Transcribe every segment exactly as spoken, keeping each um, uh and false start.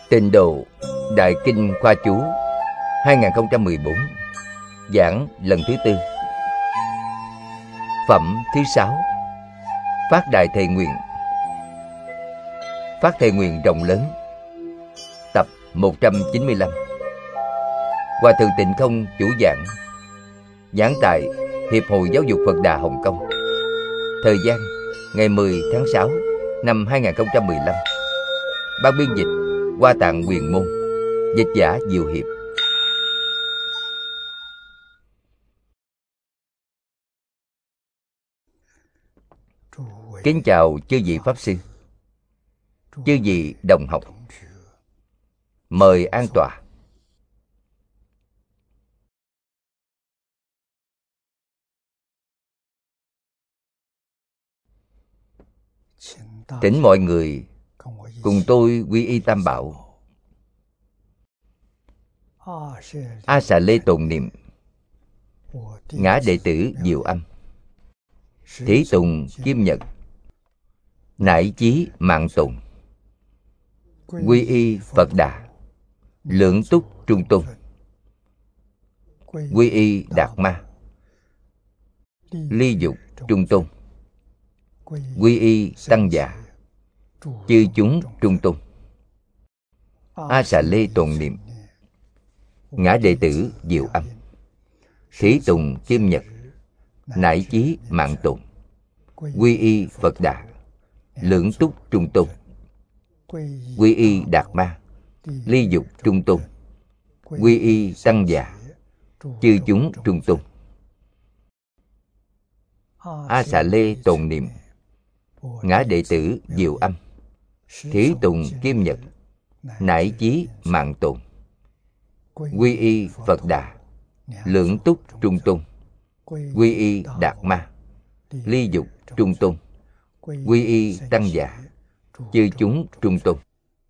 Tịnh Độ Đại Kinh Khoa Chú hai không một bốn. Giảng lần thứ tư. Phẩm thứ sáu. Phát Đại Thệ Nguyện. Phát thệ nguyện rộng lớn. Tập một trăm chín mươi lăm. Hòa thượng Tịnh Không chủ giảng. Giảng tại Hiệp hội Giáo dục Phật Đà Hồng Kông. Thời gian ngày mười tháng sáu năm hai không một lăm. Ban biên dịch Hoa Tạng Quyền Môn. Dịch giả Diệu Hiệp. Kính chào chư vị Pháp Sư, chư vị đồng học. Mời an tọa. Thỉnh mọi người cùng tôi quy y Tam Bảo. A Xà Lê tụng niệm. Ngã đệ tử Diệu Âm, Thí Tùng Kim Nhật, Nải Chí Mạng Tùng, Quy y Phật Đà, Lượng Túc Trung Tôn, Quy y Đạt Ma, Ly Dục Trung Tôn, Quy y Tăng Già, chư chúng Trung Tôn. A Xà Lê tụng niệm. Ngã đệ tử Diệu Âm, Thí Tùng Kim Nhật, Nải Chí Mạng Tùng, Quy y Phật Đà, Lượng Túc Trung Tôn, Quy y Đạt Ma, Ly Dục Trung Tôn, Quy y Tăng Già, chư chúng Trung Tôn. A Xà Lê tụng niệm. Ngã đệ tử Diệu Âm, Thí Tùng Kim Nhật, Nải Chí Mạng Tùng, Quy y Phật Đà, Lượng Túc Trung Tôn, Quy y Đạt Ma, Ly Dục Trung Tôn, Quy y Tăng Già, chư chúng Trung Tôn.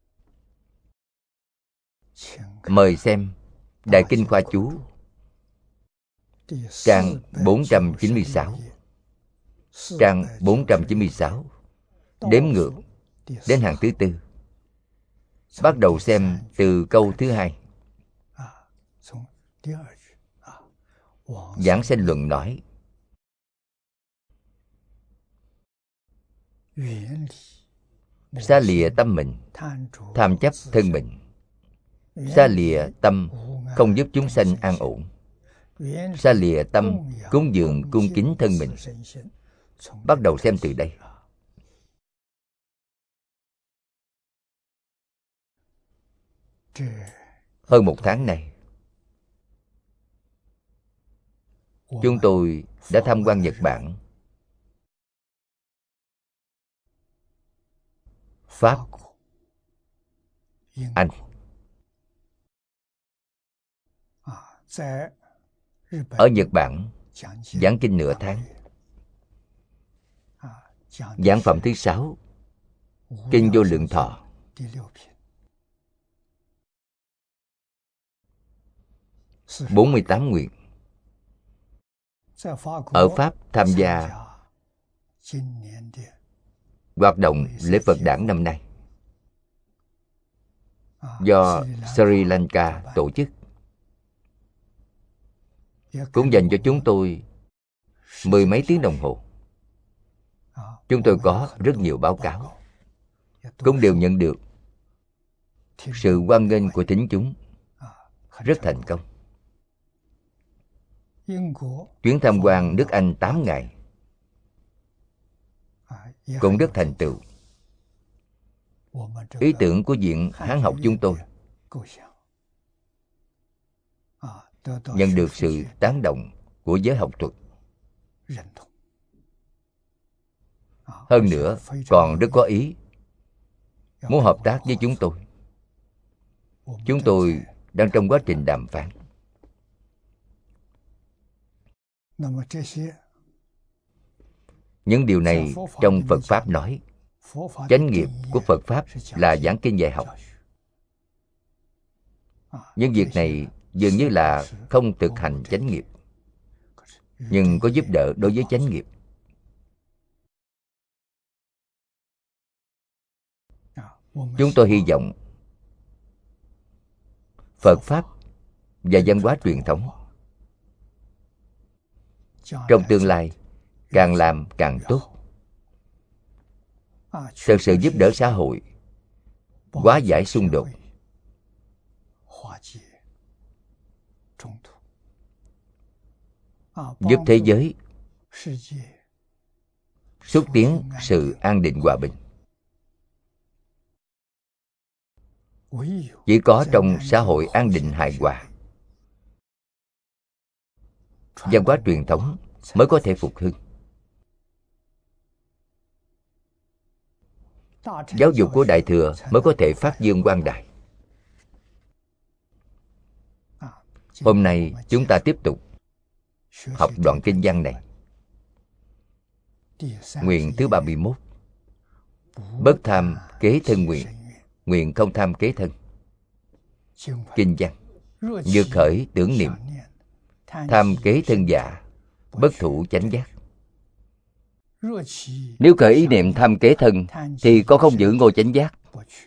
Mời xem Đại Kinh Khoa Chú, trang bốn trăm chín mươi sáu. Trang bốn trăm chín mươi sáu, đếm ngược đến hàng thứ tư. Bắt đầu xem từ câu thứ hai. Giảng Sanh Luận nói: xa lìa tâm mình, tham chấp thân mình. Xa lìa tâm không giúp chúng sanh an ổn. Xa lìa tâm cúng dường cung kính thân mình. Bắt đầu xem từ đây. Hơn một tháng này, chúng tôi đã tham quan Nhật Bản, Pháp, Anh. Ở Nhật Bản, giảng kinh nửa tháng. Giảng phẩm thứ sáu, Kinh Vô Lượng Thọ. bốn mươi tám nguyện. Ở Pháp tham gia hoạt động lễ Phật đản năm nay do Sri Lanka tổ chức, cũng dành cho chúng tôi mười mấy tiếng đồng hồ. Chúng tôi có rất nhiều báo cáo, cũng đều nhận được sự hoan nghênh của thính chúng, rất thành công. Chuyến tham quan nước Anh tám ngày cũng rất thành tựu. Ý tưởng của Viện Hán học chúng tôi nhận được sự tán đồng của giới học thuật. Hơn nữa còn rất có ý muốn hợp tác với chúng tôi. Chúng tôi đang trong quá trình đàm phán. Những điều này trong Phật Pháp nói, chánh nghiệp của Phật Pháp là giảng kinh dạy học. Những việc này dường như là không thực hành chánh nghiệp, nhưng có giúp đỡ đối với chánh nghiệp. Chúng tôi hy vọng Phật Pháp và văn hóa truyền thống. Trong tương lai, càng làm càng tốt, thật sự giúp đỡ xã hội, hóa giải xung đột, giúp thế giới xúc tiến sự an định hòa bình. Chỉ có trong xã hội an định hài hòa, văn hóa truyền thống mới có thể phục hưng. Giáo dục của Đại Thừa mới có thể phát dương quang đại. Hôm nay chúng ta tiếp tục học đoạn kinh văn này. Nguyện thứ ba mươi mốt. Bất tham kế thân nguyện, nguyện không tham kế thân. Kinh văn: Như khởi tưởng niệm, tham kế thân giả, bất thủ chánh giác. Nếu khởi ý niệm tham kế thân thì có không giữ ngôi chánh giác.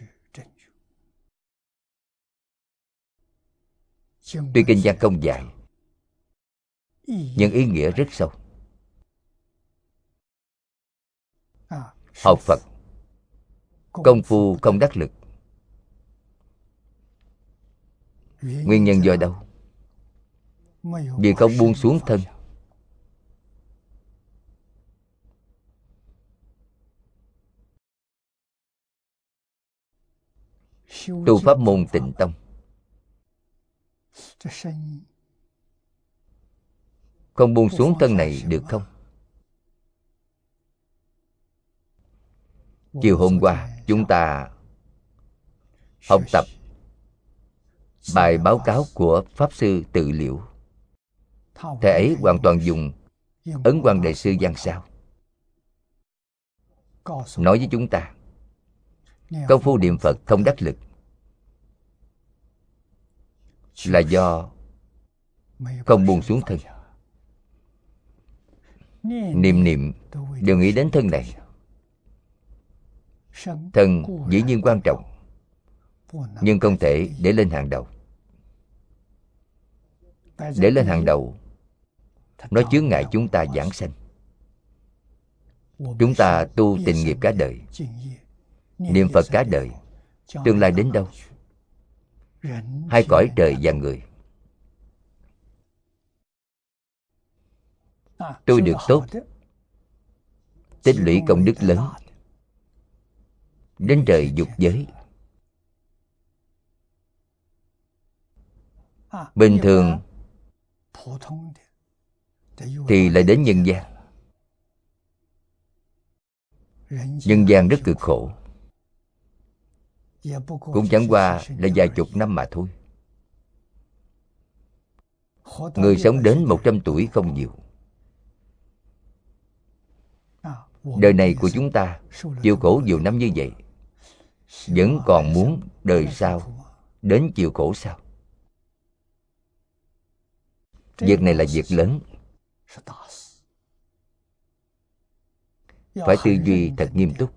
Tuy kinh văn không dài, nhưng ý nghĩa rất sâu. Học Phật, công phu không đắc lực. Nguyên nhân do đâu? Vì không buông xuống thân. Tu pháp môn Tịnh Tông, không buông xuống thân này được không? Chiều hôm qua chúng ta học tập bài báo cáo của Pháp Sư Tự Liễu. Thầy ấy hoàn toàn dùng Ấn Quang Đại Sư văn sao nói với chúng ta, công phu niệm Phật không đắc lực là do không buông xuống thân. Niệm niệm đều nghĩ đến thân này. Thân dĩ nhiên quan trọng, nhưng không thể để lên hàng đầu. Để lên hàng đầu, nó chướng ngại chúng ta giảng sanh. Chúng ta tu tịnh nghiệp cả đời, niệm Phật cả đời, tương lai đến đâu? Hai cõi trời và người. Tôi được tốt, tích lũy công đức lớn, đến trời dục giới. Bình thường thì lại đến nhân gian. Nhân gian rất cực khổ, cũng chẳng qua là vài chục năm mà thôi. Người sống đến một trăm tuổi không nhiều. Đời này của chúng ta chịu khổ nhiều năm như vậy, vẫn còn muốn đời sau đến chịu khổ sao? Việc này là việc lớn, phải tư duy thật nghiêm túc.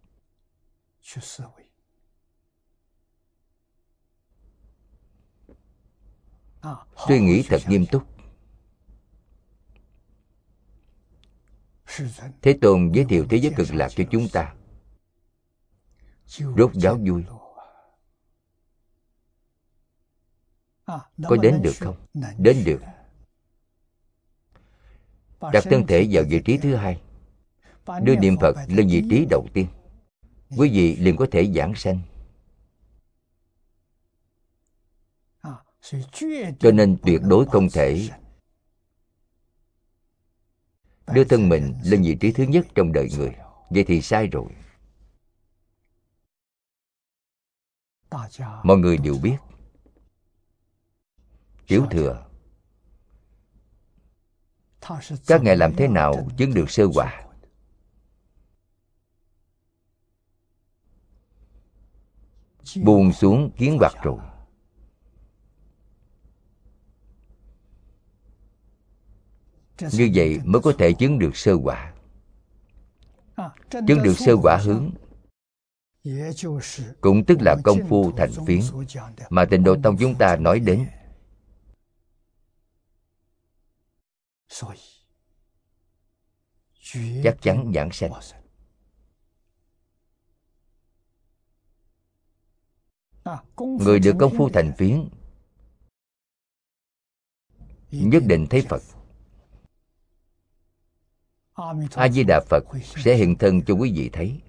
Suy nghĩ thật nghiêm túc. Thế Tôn giới thiệu thế giới cực lạc cho chúng ta, rốt ráo vui. Có đến được không? Đến được. Đặt thân thể vào vị trí thứ hai, đưa niệm Phật lên vị trí đầu tiên, quý vị liền có thể giảng sanh. Cho nên tuyệt đối không thể đưa thân mình lên vị trí thứ nhất trong đời người. Vậy thì sai rồi. Mọi người đều biết, Tiểu Thừa các ngài làm thế nào chứng được sơ quả? Buông xuống kiến hoặc rồi. Như vậy mới có thể chứng được sơ quả. Chứng được sơ quả hướng cũng tức là công phu thành phiến mà Tịnh Độ Tông chúng ta nói đến. Chắc chắn giảng sanh. Người được công phu thành phiến nhất định thấy Phật. A Di Đà Phật sẽ hiện thân cho quý vị thấy,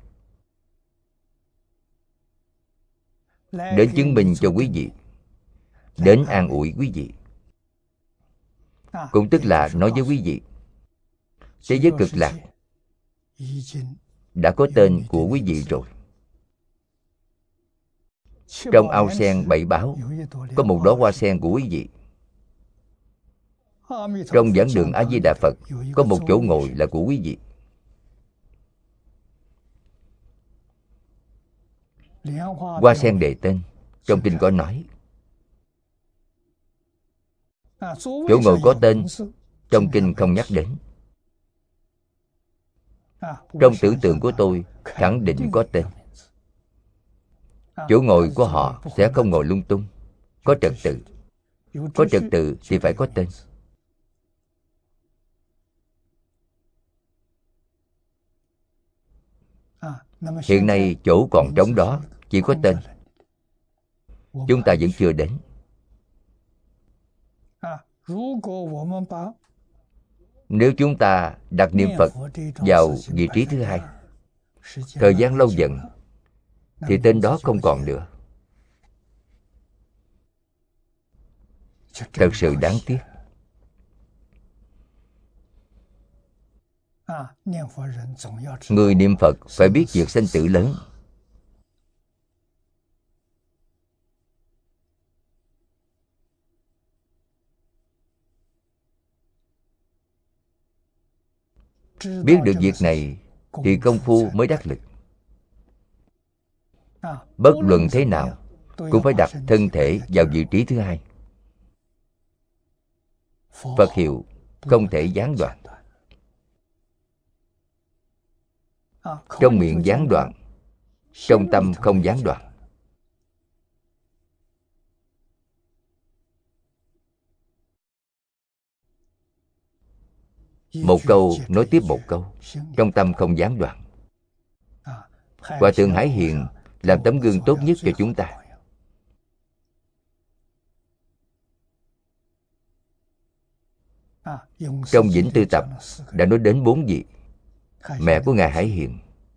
đến chứng minh cho quý vị, đến an ủi quý vị. Cũng tức là nói với quý vị, thế giới cực lạc đã có tên của quý vị rồi. Trong ao sen bảy báo có một đóa hoa sen của quý vị. Trong giảng đường A Di Đà Phật có một chỗ ngồi là của quý vị. Hoa sen đề tên, trong kinh có nói. Chỗ ngồi có tên, trong kinh không nhắc đến. Trong tưởng tượng của tôi khẳng định có tên. Chỗ ngồi của họ sẽ không ngồi lung tung, có trật tự. Có trật tự thì phải có tên. Hiện nay chỗ còn trống đó chỉ có tên, chúng ta vẫn chưa đến. Nếu chúng ta đặt niệm Phật vào vị trí thứ hai, thời gian lâu dần thì tên đó không còn nữa. Thật sự đáng tiếc. Người niệm Phật phải biết việc sanh tử lớn. Biết được việc này thì công phu mới đắc lực. Bất luận thế nào cũng phải đặt thân thể vào vị trí thứ hai. Phật hiệu không thể gián đoạn. Trong miệng gián đoạn, trong tâm không gián đoạn. Một câu nói tiếp một câu, trong tâm không gián đoạn. Hòa Thượng Hải Hiền làm tấm gương tốt nhất cho chúng ta. Trong Vĩnh Tư Tập đã nói đến bốn vị. Mẹ của Ngài Hải Hiền,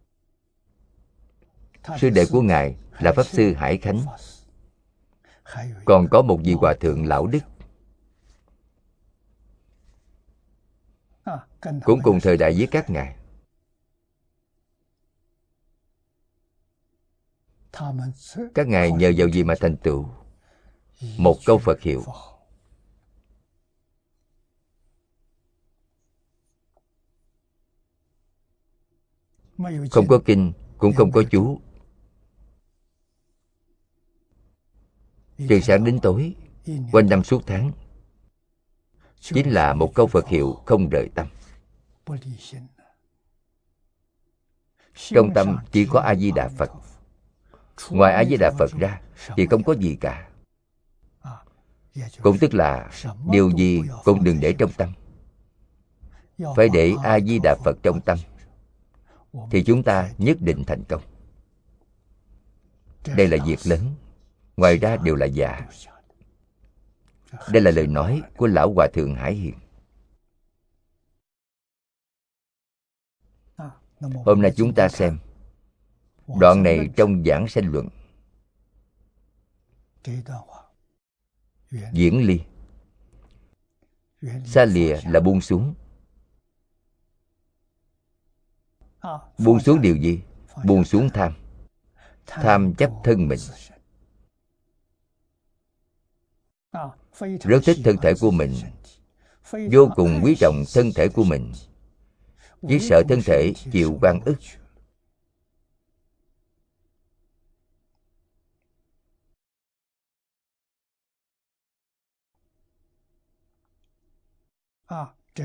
sư đệ của Ngài là Pháp Sư Hải Khánh, còn có một vị Hòa Thượng Lão Đức, cũng cùng thời đại với các ngài. Các ngài nhờ vào gì mà thành tựu? Một câu Phật hiệu. Không có kinh, cũng không có chú. Từ sáng đến tối, quanh năm suốt tháng, chính là một câu Phật hiệu không rời tâm. Trong tâm chỉ có A Di Đà Phật. Ngoài A Di Đà Phật ra thì không có gì cả. Cũng tức là điều gì cũng đừng để trong tâm. Phải để A Di Đà Phật trong tâm thì chúng ta nhất định thành công. Đây là việc lớn, ngoài ra đều là giả. Đây là lời nói của Lão Hòa Thượng Hải Hiền. Hôm nay chúng ta xem đoạn này trong Giảng Sanh Luận. Diễn ly. Xa lìa là buông xuống. Buông xuống điều gì? Buông xuống tham. Tham chấp thân mình. Rất thích thân thể của mình, vô cùng quý trọng thân thể của mình, chỉ sợ thân thể chịu oan ức.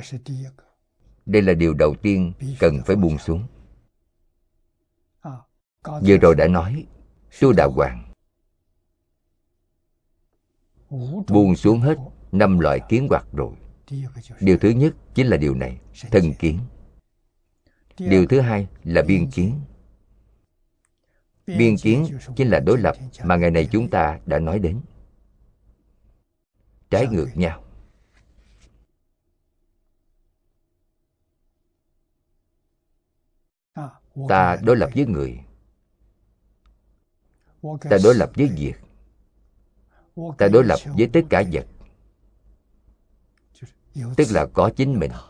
Đây là điều đầu tiên cần phải buông xuống. Vừa rồi đã nói Tu Đà Hoàng buông xuống hết năm loại kiến hoặc rồi. Điều thứ nhất chính là điều này, thân kiến. Điều thứ hai là biên kiến. Biên kiến chính là đối lập mà ngày này chúng ta đã nói đến. Trái ngược nhau. Ta đối lập với người, ta đối lập với việc, ta đối lập với tất cả vật. Tức là có chính mình,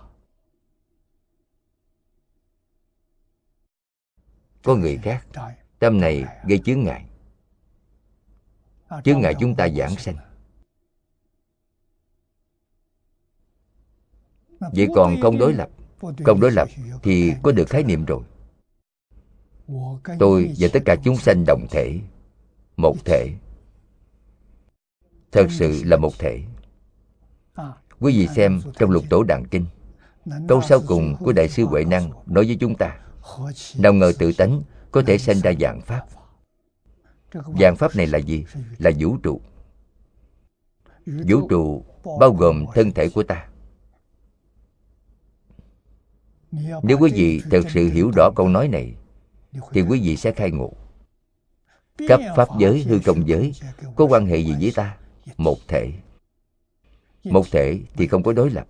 có người khác. Tâm này gây chướng ngại, chướng ngại chúng ta giảng sanh. Vậy còn không đối lập, không đối lập thì có được khái niệm rồi. Tôi và tất cả chúng sanh đồng thể, một thể. Thật sự là một thể. Quý vị xem trong Lục Tổ Đàn Kinh, câu sau cùng của Đại sư Huệ Năng nói với chúng ta: nào ngờ tự tánh có thể sanh ra vạn pháp. Vạn pháp này là gì? Là vũ trụ. Vũ trụ bao gồm thân thể của ta. Nếu quý vị thật sự hiểu rõ câu nói này thì quý vị sẽ khai ngộ. Cấp pháp giới, hư không giới có quan hệ gì với ta? Một thể. Một thể thì không có đối lập.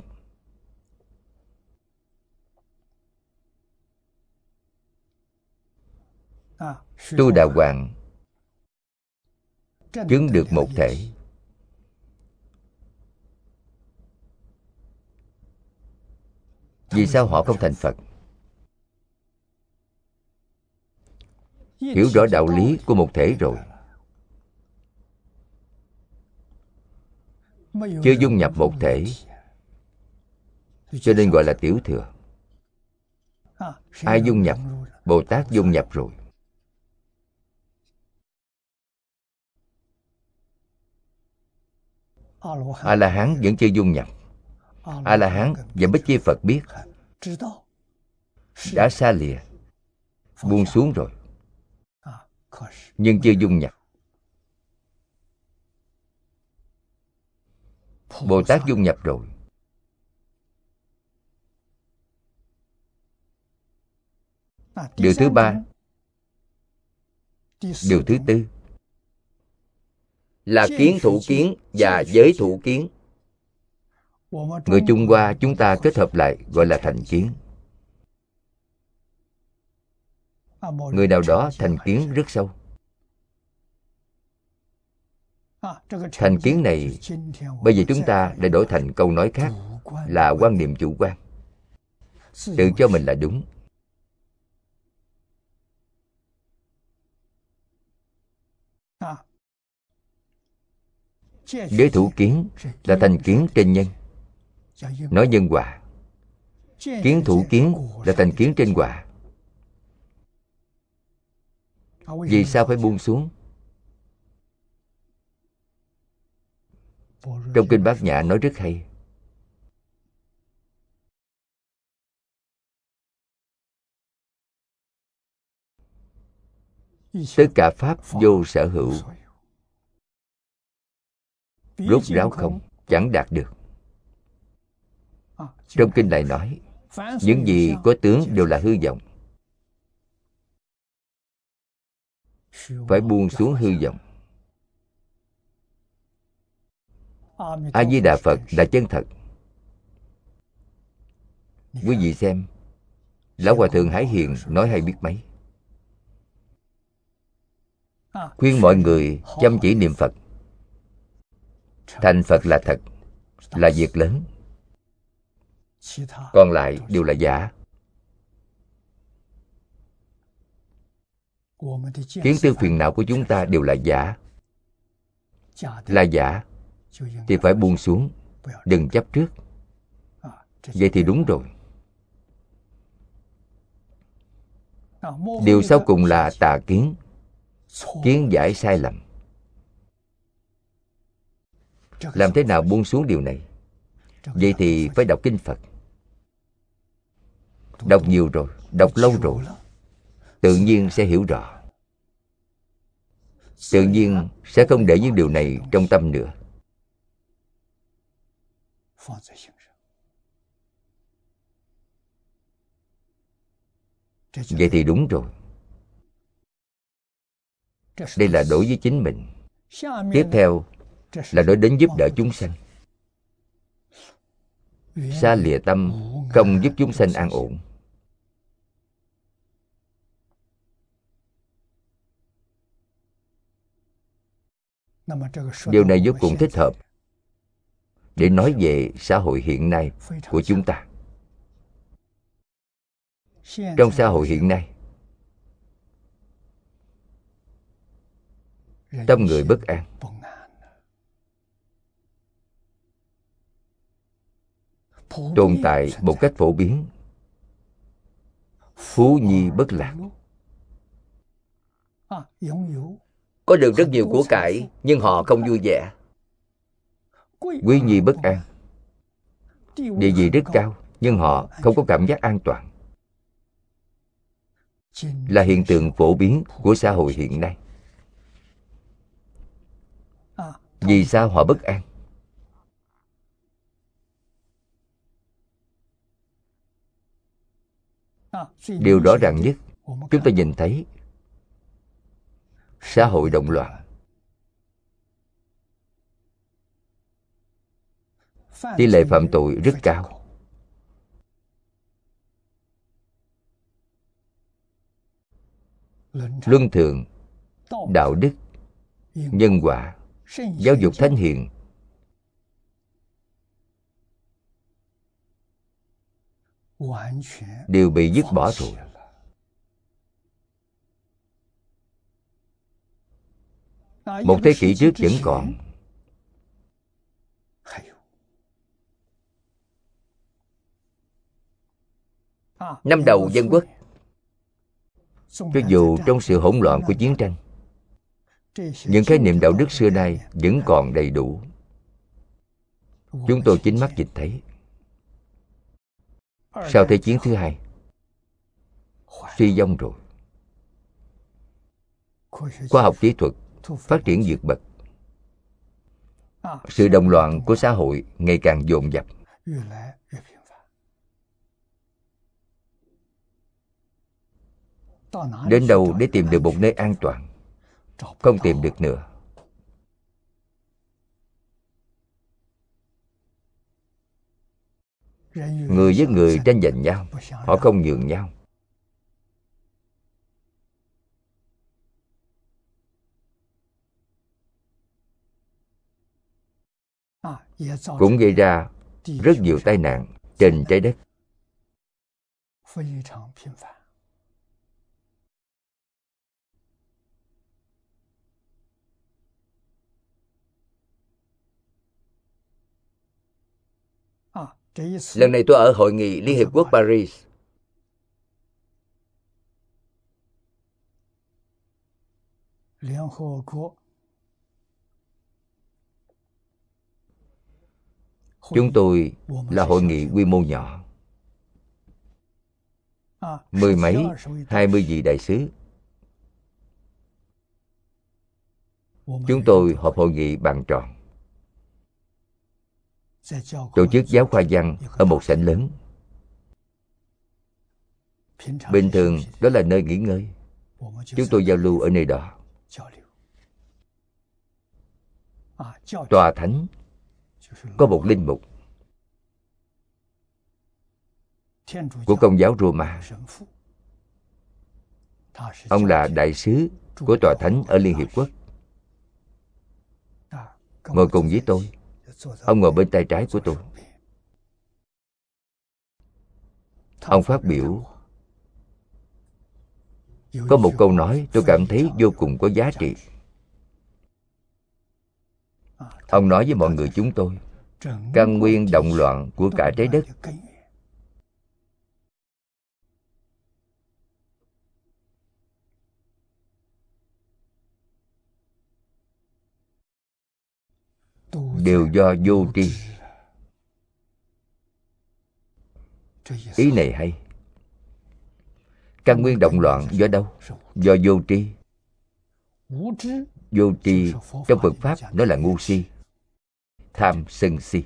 Tu Đà Hoàng chứng được một thể. Vì sao họ không thành Phật? Hiểu rõ đạo lý của một thể rồi, chưa dung nhập một thể, cho nên gọi là tiểu thừa. Ai dung nhập? Bồ Tát dung nhập rồi. A-la-hán vẫn chưa dung nhập. A-la-hán và Bích Chi Phật biết, đã xa lìa, buông xuống rồi, nhưng chưa dung nhập. Bồ Tát dung nhập rồi. Điều thứ ba, điều thứ tư là kiến thủ kiến và giới thủ kiến. Người Trung Hoa chúng ta kết hợp lại gọi là thành kiến. Người nào đó thành kiến rất sâu. Thành kiến này bây giờ chúng ta lại đổi thành câu nói khác là quan niệm chủ quan, tự cho mình là đúng. Giới thủ kiến là thành kiến trên nhân, nói nhân quả. Kiến thủ kiến là thành kiến trên quả. Vì sao phải buông xuống? Trong Kinh Bát Nhã nói rất hay. Tất cả pháp vô sở hữu, rốt ráo không, chẳng đạt được. Trong kinh lại nói, những gì có tướng đều là hư vọng. Phải buông xuống hư vọng. A Di Đà Phật là chân thật. Quý vị xem, Lão Hòa Thượng Hải Hiền nói hay biết mấy. Khuyên mọi người chăm chỉ niệm Phật. Thành Phật là thật, là việc lớn. Còn lại đều là giả. Kiến tư phiền não của chúng ta đều là giả. Là giả thì phải buông xuống, đừng chấp trước. Vậy thì đúng rồi. Điều sau cùng là tà kiến. Kiến giải sai lầm. Làm thế nào buông xuống điều này? Vậy thì phải đọc kinh Phật. Đọc nhiều rồi, đọc lâu rồi, tự nhiên sẽ hiểu rõ. tự nhiên sẽ không để những điều này trong tâm nữa. Vậy thì đúng rồi. Đây là đối với chính mình. Tiếp theo là đối đến giúp đỡ chúng sanh. Xa lìa tâm không giúp chúng sanh an ổn. Điều này vô cùng thích hợp để nói về xã hội hiện nay của chúng ta. Trong xã hội hiện nay, tâm người bất an. Tồn tại một cách phổ biến. Phú nhi bất lạc. Có được rất nhiều của cải, nhưng họ không vui vẻ. Quý nhi bất an. Địa vị rất cao, nhưng họ không có cảm giác an toàn. Là hiện tượng phổ biến của xã hội hiện nay. Vì sao họ bất an? Điều rõ ràng nhất, chúng ta nhìn thấy xã hội động loạn. Tỷ lệ phạm tội rất cao. Luân thường, đạo đức, nhân quả, giáo dục thánh hiền đều bị dứt bỏ rồi. Một thế kỷ trước vẫn còn. Năm đầu dân quốc, cho dù trong sự hỗn loạn của chiến tranh, những khái niệm đạo đức xưa nay vẫn còn đầy đủ. Chúng tôi chính mắt nhìn thấy. Sau Thế chiến thứ hai, suy vong rồi. Khoa học kỹ thuật phát triển vượt bậc. Sự động loạn của xã hội ngày càng dồn dập. Đến đâu để tìm được một nơi an toàn? Không tìm được nữa. Người với người tranh giành nhau, họ không nhường nhau. Cũng gây ra rất nhiều tai nạn trên trái đất. Lần này tôi ở Hội nghị Liên Hiệp Quốc Paris. Chúng tôi là hội nghị quy mô nhỏ. Mười mấy, hai mươi vị đại sứ. Chúng tôi họp hội nghị bàn tròn. Tổ chức giáo khoa văn ở một sảnh lớn. Bình thường đó là nơi nghỉ ngơi. Chúng tôi giao lưu ở nơi đó. Tòa thánh có một linh mục của Công giáo Roma. Ông là đại sứ của tòa thánh ở Liên Hiệp Quốc. Ngồi cùng với tôi. Ông ngồi bên tay trái của tôi. Ông phát biểu. Có một câu nói tôi cảm thấy vô cùng có giá trị. Ông nói với mọi người chúng tôi, căn nguyên động loạn của cả trái đất đều do vô tri. Ý này hay. Căn nguyên động loạn do đâu? Do vô tri. Vô tri trong Phật Pháp nó là ngu si, tham sân si.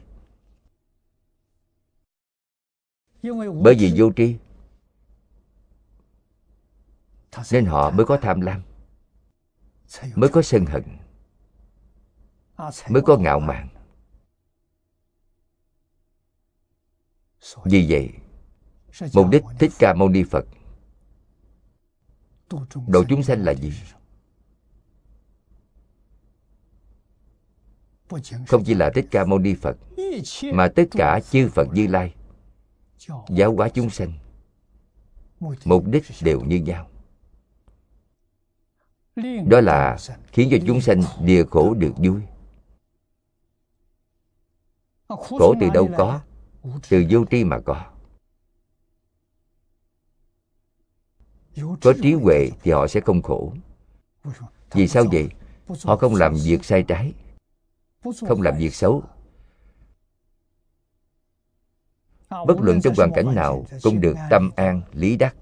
Bởi vì vô tri nên họ mới có tham lam, mới có sân hận, mới có ngạo mạn. Vì vậy, mục đích Thích Ca Mâu Ni Phật độ chúng sanh là gì? Không chỉ là Thích Ca Mâu Ni Phật, mà tất cả chư Phật Như Lai giáo hóa chúng sanh, mục đích đều như nhau. Đó là khiến cho chúng sanh lìa khổ được vui. Khổ từ đâu có? Từ vô tri mà có. Có trí huệ thì họ sẽ không khổ. Vì sao vậy? Họ không làm việc sai trái, không làm việc xấu. Bất luận trong hoàn cảnh nào cũng được tâm an, lý đắc.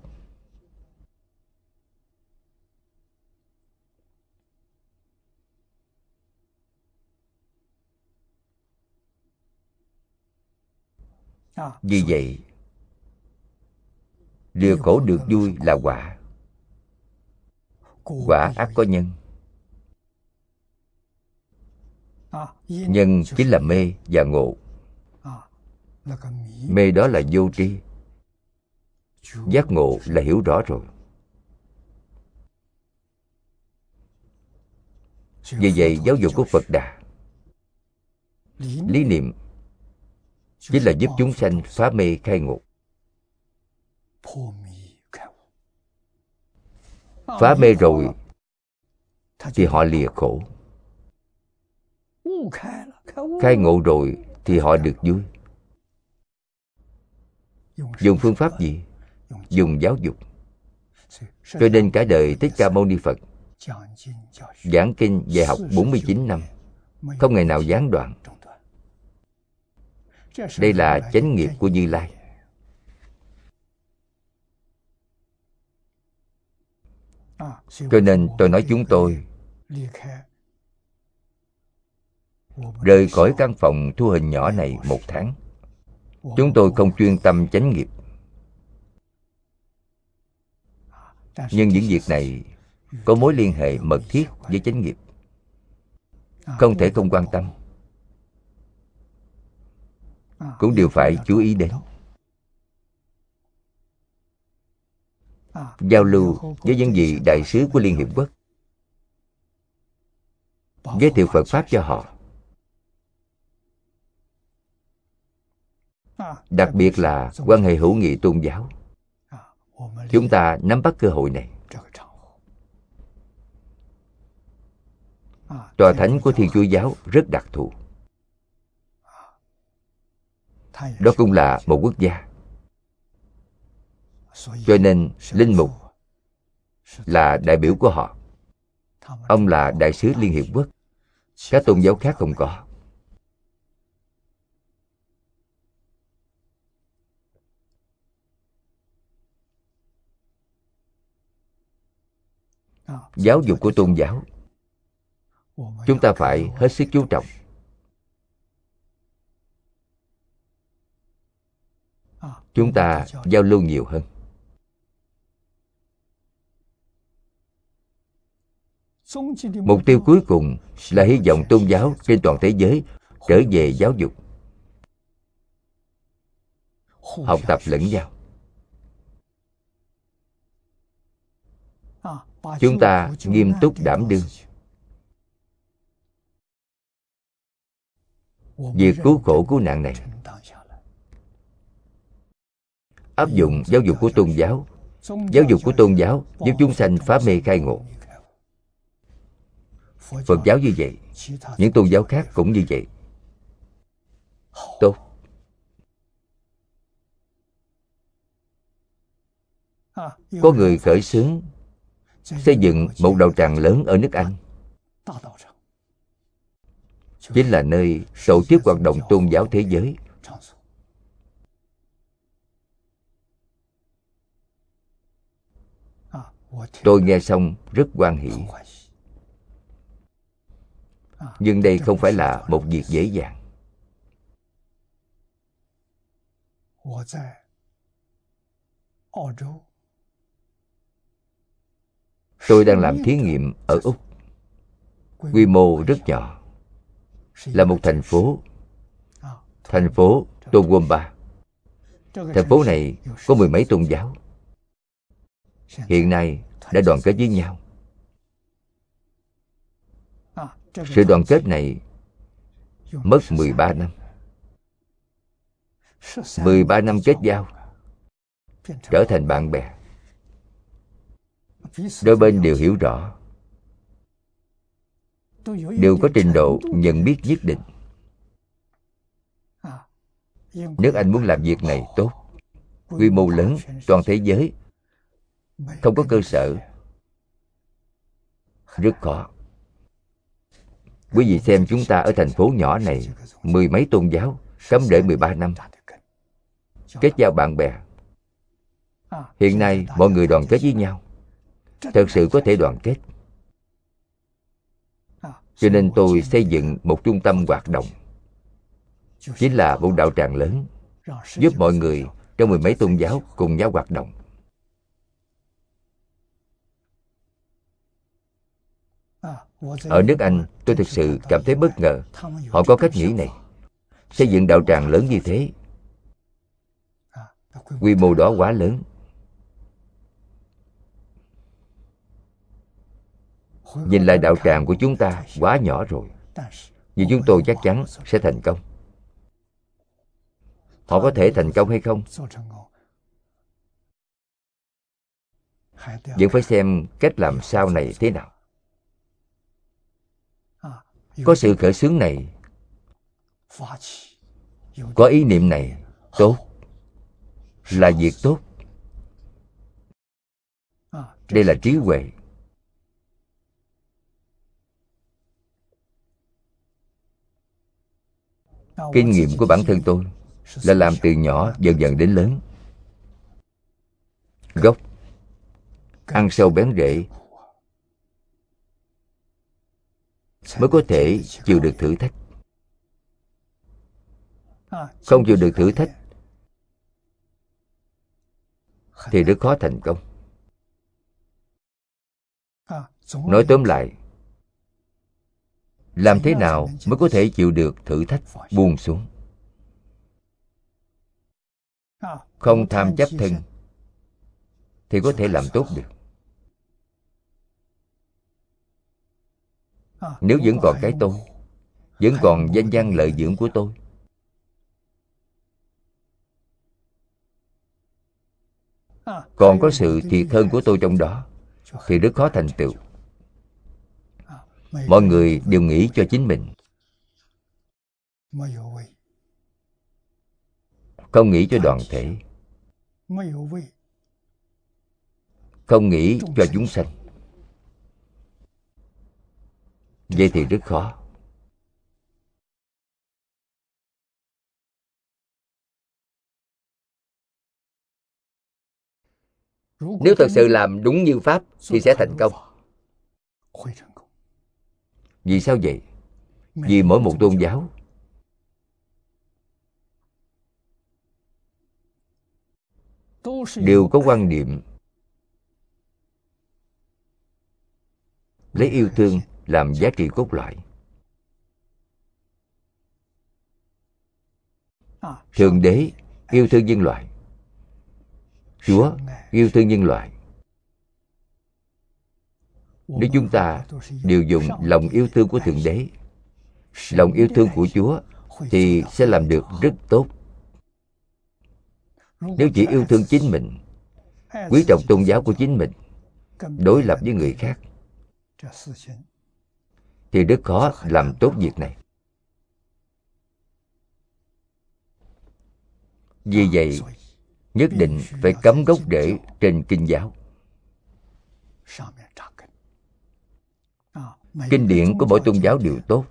Vì vậy, lìa khổ được vui là quả. Quả ắt có nhân. Nhân chính là mê và ngộ. Mê đó là vô tri, giác ngộ là hiểu rõ rồi. Vì vậy, giáo dục của Phật Đà, lý niệm chính là giúp chúng sanh phá mê khai ngộ. Phá mê rồi thì họ lìa khổ. Khai ngộ rồi thì họ được vui. Dùng phương pháp gì? Dùng giáo dục. Cho nên cả đời Thích Ca Mâu Ni Phật giảng kinh dạy học bốn mươi chín năm, không ngày nào gián đoạn. Đây là chánh nghiệp của Như Lai. Cho nên tôi nói chúng tôi rời khỏi căn phòng thu hình nhỏ này một tháng. Chúng tôi không chuyên tâm chánh nghiệp. Nhưng những việc này có mối liên hệ mật thiết với chánh nghiệp, không thể không quan tâm, cũng đều phải chú ý đến. Giao lưu với những vị đại sứ của Liên Hiệp Quốc, giới thiệu Phật Pháp cho họ. Đặc biệt là quan hệ hữu nghị tôn giáo. Chúng ta nắm bắt cơ hội này. Tòa thánh của Thiên Chúa giáo rất đặc thù. Đó cũng là một quốc gia. Cho nên linh mục là đại biểu của họ. Ông là đại sứ Liên Hiệp Quốc. Các tôn giáo khác không có. Giáo dục của tôn giáo chúng ta phải hết sức chú trọng. Chúng ta giao lưu nhiều hơn. Mục tiêu cuối cùng là hy vọng tôn giáo trên toàn thế giới trở về giáo dục, học tập lẫn nhau. Chúng ta nghiêm túc đảm đương. Việc cứu khổ cứu nạn này, áp dụng giáo dục của tôn giáo. Giáo dục của tôn giáo giúp chúng sanh phá mê khai ngộ. Phật giáo như vậy, những tôn giáo khác cũng như vậy. Tốt. Có người khởi xướng xây dựng một đạo tràng lớn ở nước Anh, chính là nơi tổ chức hoạt động tôn giáo thế giới. Tôi nghe xong rất hoan hỷ. Nhưng đây không phải là một việc dễ dàng. Tôi đang làm thí nghiệm ở Úc. Quy mô rất nhỏ, là một thành phố, thành phố Toowoomba. Thành phố này có mười mấy tôn giáo. Hiện nay đã đoàn kết với nhau. Sự đoàn kết này mất mười ba năm. mười ba năm kết giao, trở thành bạn bè. Đôi bên đều hiểu rõ, đều có trình độ nhận biết nhất định. Nước Anh muốn làm việc này tốt, quy mô lớn, toàn thế giới, không có cơ sở, rất khó. Quý vị xem chúng ta ở thành phố nhỏ này, mười mấy tôn giáo, cắm rễ mười ba năm, kết giao bạn bè. Hiện nay mọi người đoàn kết với nhau, thật sự có thể đoàn kết. Cho nên tôi xây dựng một trung tâm hoạt động, chính là một đạo tràng lớn, giúp mọi người trong mười mấy tôn giáo cùng nhau hoạt động. Ở nước Anh, tôi thực sự cảm thấy bất ngờ. Họ có cách nghĩ này, xây dựng đạo tràng lớn như thế. Quy mô đó quá lớn. Nhìn lại đạo tràng của chúng ta quá nhỏ rồi. Nhưng chúng tôi chắc chắn sẽ thành công. Họ có thể thành công hay không? Vẫn phải xem cách làm sau này thế nào. Có sự khởi xướng này, có ý niệm này, tốt, là việc tốt. Đây là trí huệ. Kinh nghiệm của bản thân tôi là làm từ nhỏ dần dần đến lớn. Gốc ăn sâu bén rễ mới có thể chịu được thử thách. Không chịu được thử thách thì rất khó thành công. Nói tóm lại, làm thế nào mới có thể chịu được thử thách, buông xuống, không tham chấp thân, thì có thể làm tốt được. Nếu vẫn còn cái tôi, vẫn còn danh văn lợi dưỡng của tôi, còn có sự thiệt hơn của tôi trong đó, thì rất khó thành tựu. Mọi người đều nghĩ cho chính mình, không nghĩ cho đoàn thể, không nghĩ cho chúng sanh. Vậy thì rất khó. Nếu thật sự làm đúng như Pháp thì sẽ thành công. Vì sao vậy? Vì mỗi một tôn giáo đều có quan niệm lấy yêu thương làm giá trị cốt lõi. Thượng Đế yêu thương nhân loại, Chúa yêu thương nhân loại. Nếu chúng ta đều dùng lòng yêu thương của Thượng Đế, lòng yêu thương của Chúa, thì sẽ làm được rất tốt. Nếu chỉ yêu thương chính mình, quý trọng tôn giáo của chính mình, đối lập với người khác, thì rất khó làm tốt việc này. Vì vậy, nhất định phải cắm gốc rễ trên kinh giáo. Kinh điển của mỗi tôn giáo đều tốt.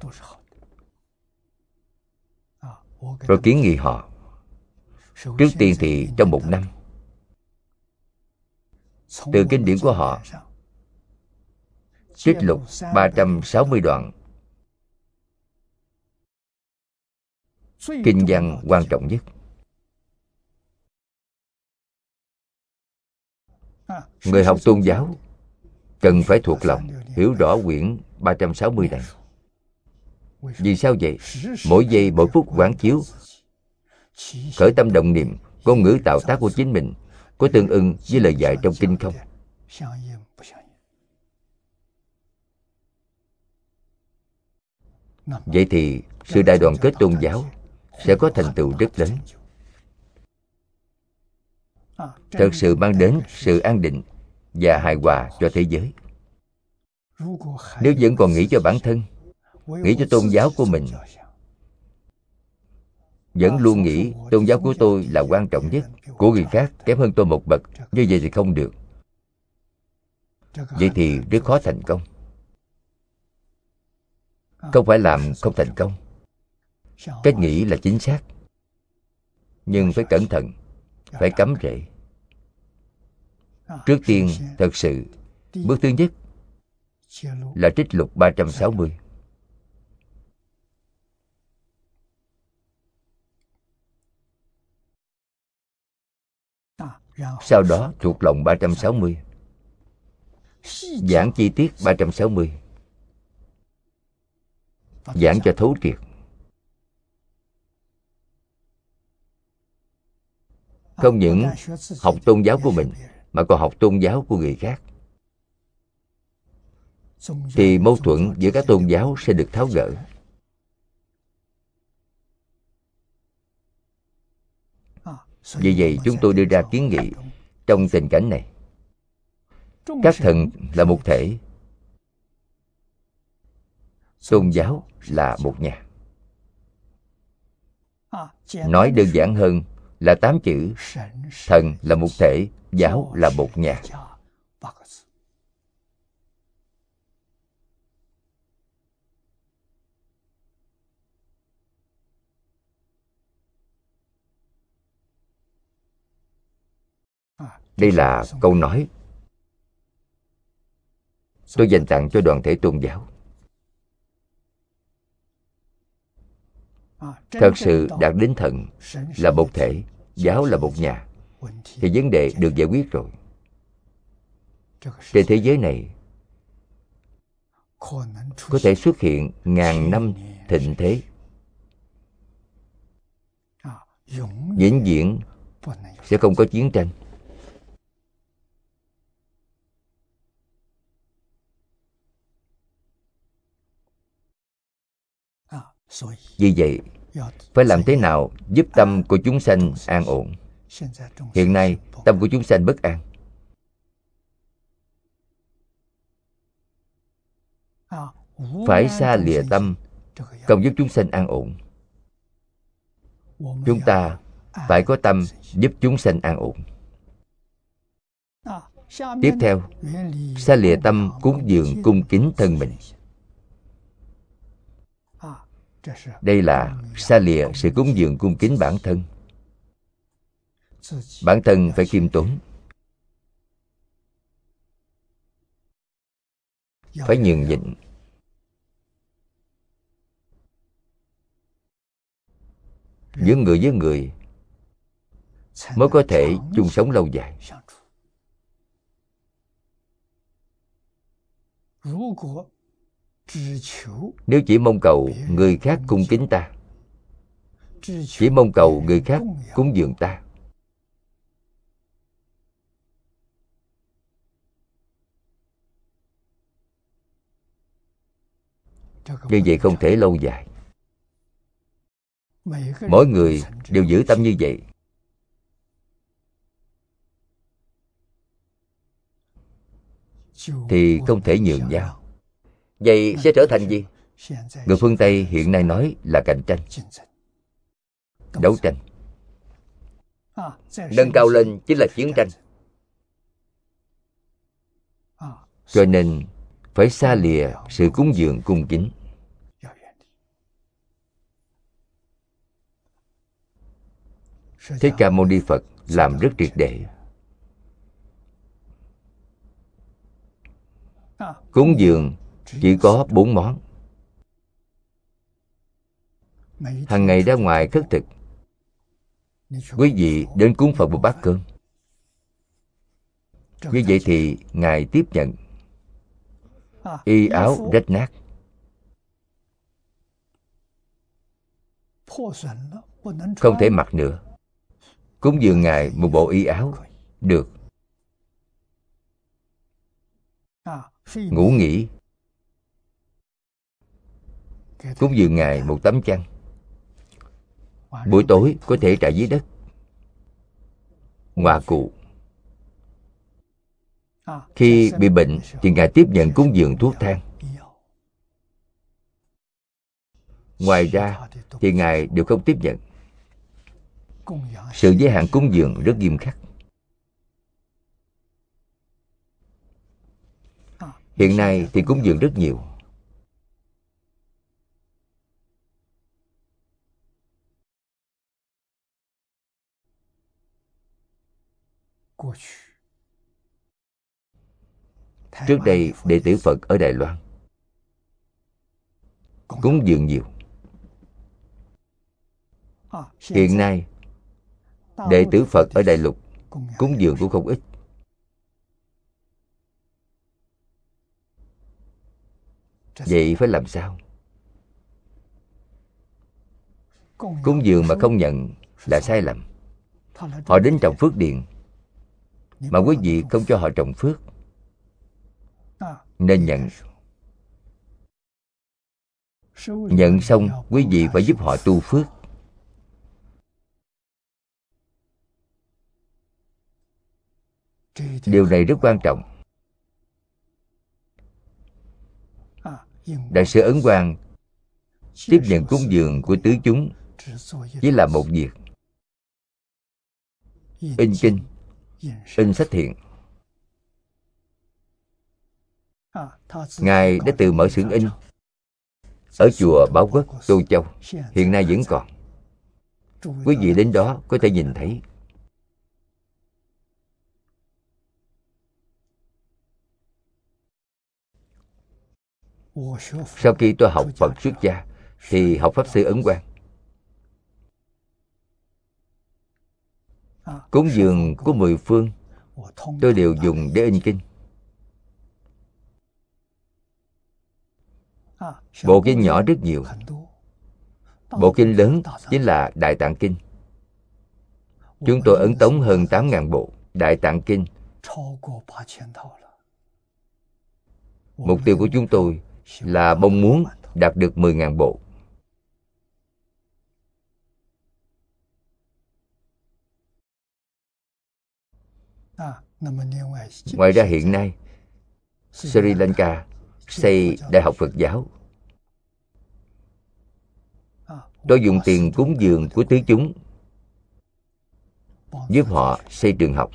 Rồi kiến nghị họ, trước tiên thì trong một năm, từ kinh điển của họ trích lục ba trăm sáu mươi đoạn kinh văn quan trọng nhất. Người học tôn giáo cần phải thuộc lòng, hiểu rõ quyển ba trăm sáu mươi này. Vì sao vậy? Mỗi giây mỗi phút quán chiếu, khởi tâm động niệm, ngôn ngữ tạo tác của chính mình có tương ưng với lời dạy trong kinh không? Vậy thì sự đại đoàn kết tôn giáo sẽ có thành tựu rất lớn, thật sự mang đến sự an định và hài hòa cho thế giới. Nếu vẫn còn nghĩ cho bản thân, nghĩ cho tôn giáo của mình, vẫn luôn nghĩ tôn giáo của tôi là quan trọng nhất, của người khác kém hơn tôi một bậc, như vậy thì không được. Vậy thì rất khó thành công. Không phải làm không thành công. Cách nghĩ là chính xác, nhưng phải cẩn thận, phải cấm rễ. Trước tiên, thật sự, bước thứ nhất là trích lục ba trăm sáu mươi. Sau đó thuộc lòng ba trăm sáu mươi, giảng chi tiết ba trăm sáu mươi, giảng cho thấu triệt. Không những học tôn giáo của mình, mà còn học tôn giáo của người khác, thì mâu thuẫn giữa các tôn giáo sẽ được tháo gỡ. Vì vậy chúng tôi đưa ra kiến nghị trong tình cảnh này. Các thần là một thể, tôn giáo là một nhà. Nói đơn giản hơn là tám chữ: thần là một thể, giáo là một nhà. Đây là câu nói tôi dành tặng cho đoàn thể tôn giáo. Thật sự đạt đến thần là một thể, giáo là một nhà, thì vấn đề được giải quyết rồi. Trên thế giới này có thể xuất hiện ngàn năm thịnh thế, vĩnh viễn sẽ không có chiến tranh. Vì vậy, phải làm thế nào giúp tâm của chúng sanh an ổn? Hiện nay, tâm của chúng sanh bất an. Phải xa lìa tâm, không giúp chúng sanh an ổn. Chúng ta phải có tâm giúp chúng sanh an ổn. Tiếp theo, xa lìa tâm cúng dường cung kính thân mình. Đây là xa lìa sự cúng dường cung kính bản thân. Bản thân phải khiêm tốn, phải nhường nhịn. Giữa người với người mới có thể chung sống lâu dài. Nếu chỉ mong cầu người khác cung kính ta, chỉ mong cầu người khác cúng dường ta, như vậy không thể lâu dài. Mỗi người đều giữ tâm như vậy, thì không thể nhường nhau. Vậy sẽ trở thành gì? Người phương Tây hiện nay nói là cạnh tranh, đấu tranh. Nâng cao lên chính là chiến tranh. Cho nên phải xa lìa sự cúng dường cung kính. Thích Ca Mâu Ni Phật làm rất triệt để. Cúng dường chỉ có bốn món: hàng ngày ra ngoài khất thực, quý vị đến cúng Phật một bát cơm. Như vậy thì Ngài tiếp nhận. Y áo rách nát, không thể mặc nữa, cúng dường Ngài một bộ y áo, được. Ngủ nghỉ, cúng dường Ngài một tấm chăn. Buổi tối có thể trải dưới đất, ngoạ cụ. Khi bị bệnh thì Ngài tiếp nhận cúng dường thuốc thang. Ngoài ra thì Ngài đều không tiếp nhận. Sự giới hạn cúng dường rất nghiêm khắc. Hiện nay thì cúng dường rất nhiều. Trước đây đệ tử Phật ở Đài Loan cúng dường nhiều. Hiện nay đệ tử Phật ở Đại Lục cúng dường cũng không ít. Vậy phải làm sao? Cúng dường mà không nhận là sai lầm. Họ đến trồng phước điền mà quý vị không cho họ trồng phước, nên nhận. Nhận xong quý vị phải giúp họ tu phước. Điều này rất quan trọng. Đại sư Ấn Quang tiếp nhận cúng dường của tứ chúng chỉ là một việc: in kinh, in sách thiện. Ngài đã tự mở xưởng in ở chùa Bảo Quốc, Tô Châu, hiện nay vẫn còn. Quý vị đến đó có thể nhìn thấy. Sau khi tôi học Phật xuất gia thì học Pháp Sư Ấn Quang. Cúng dường của mười phương tôi đều dùng để in kinh. Bộ kinh nhỏ rất nhiều. Bộ kinh lớn chính là Đại Tạng Kinh. Chúng tôi ấn tống hơn tám nghìn bộ Đại Tạng Kinh. Mục tiêu của chúng tôi là mong muốn đạt được mười nghìn bộ. Ngoài ra hiện nay Sri Lanka xây Đại học Phật giáo. Tôi dùng tiền cúng dường của tứ chúng giúp họ xây trường học.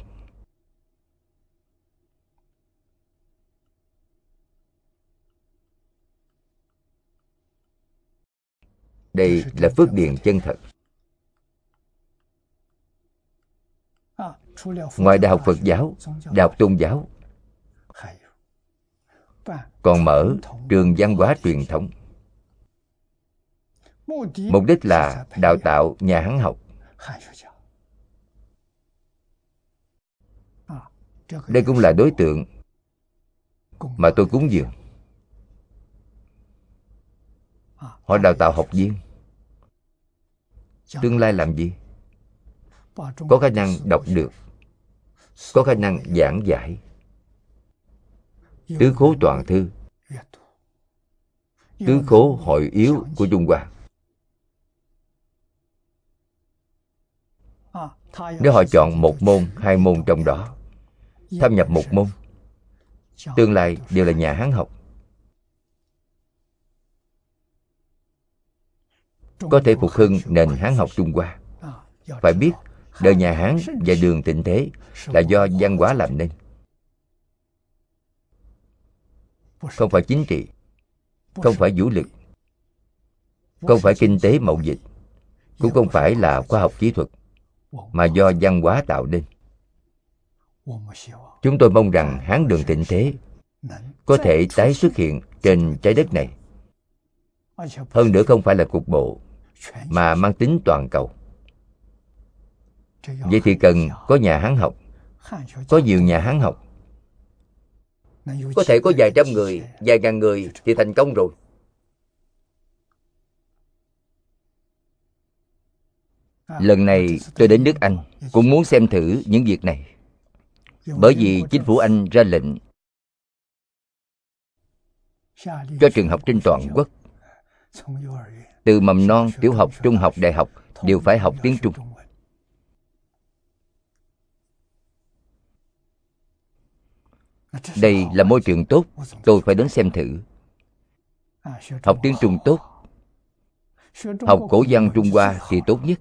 Đây là phước điền chân thật. Ngoài Đại học Phật giáo, Đại học Tôn giáo, còn mở trường văn hóa truyền thống. Mục đích là đào tạo nhà Hán học. Đây cũng là đối tượng mà tôi cúng dường. Họ đào tạo học viên. Tương lai làm gì? Có khả năng đọc được, có khả năng giảng giải. Tứ khố toàn thư, tứ khố hội yếu của Trung Hoa. Nếu họ chọn một môn, hai môn trong đó, thâm nhập một môn, tương lai đều là nhà Hán học. Có thể phục hưng nền Hán học Trung Hoa. Phải biết, đời nhà Hán và đường tịnh thế là do văn hóa làm nên, không phải chính trị, không phải vũ lực, không phải kinh tế mậu dịch, cũng không phải là khoa học kỹ thuật, mà do văn hóa tạo nên. Chúng tôi mong rằng Hán đường tịnh thế có thể tái xuất hiện trên trái đất này. Hơn nữa không phải là cục bộ, mà mang tính toàn cầu. Vậy thì cần có nhà Hán học, có nhiều nhà Hán học. Có thể có vài trăm người, vài ngàn người thì thành công rồi. Lần này tôi đến nước Anh cũng muốn xem thử những việc này. Bởi vì chính phủ Anh ra lệnh cho trường học trên toàn quốc, từ mầm non, tiểu học, trung học, đại học đều phải học tiếng Trung. Đây là môi trường tốt, tôi phải đến xem thử. Học tiếng Trung tốt, học cổ văn Trung Hoa thì tốt nhất.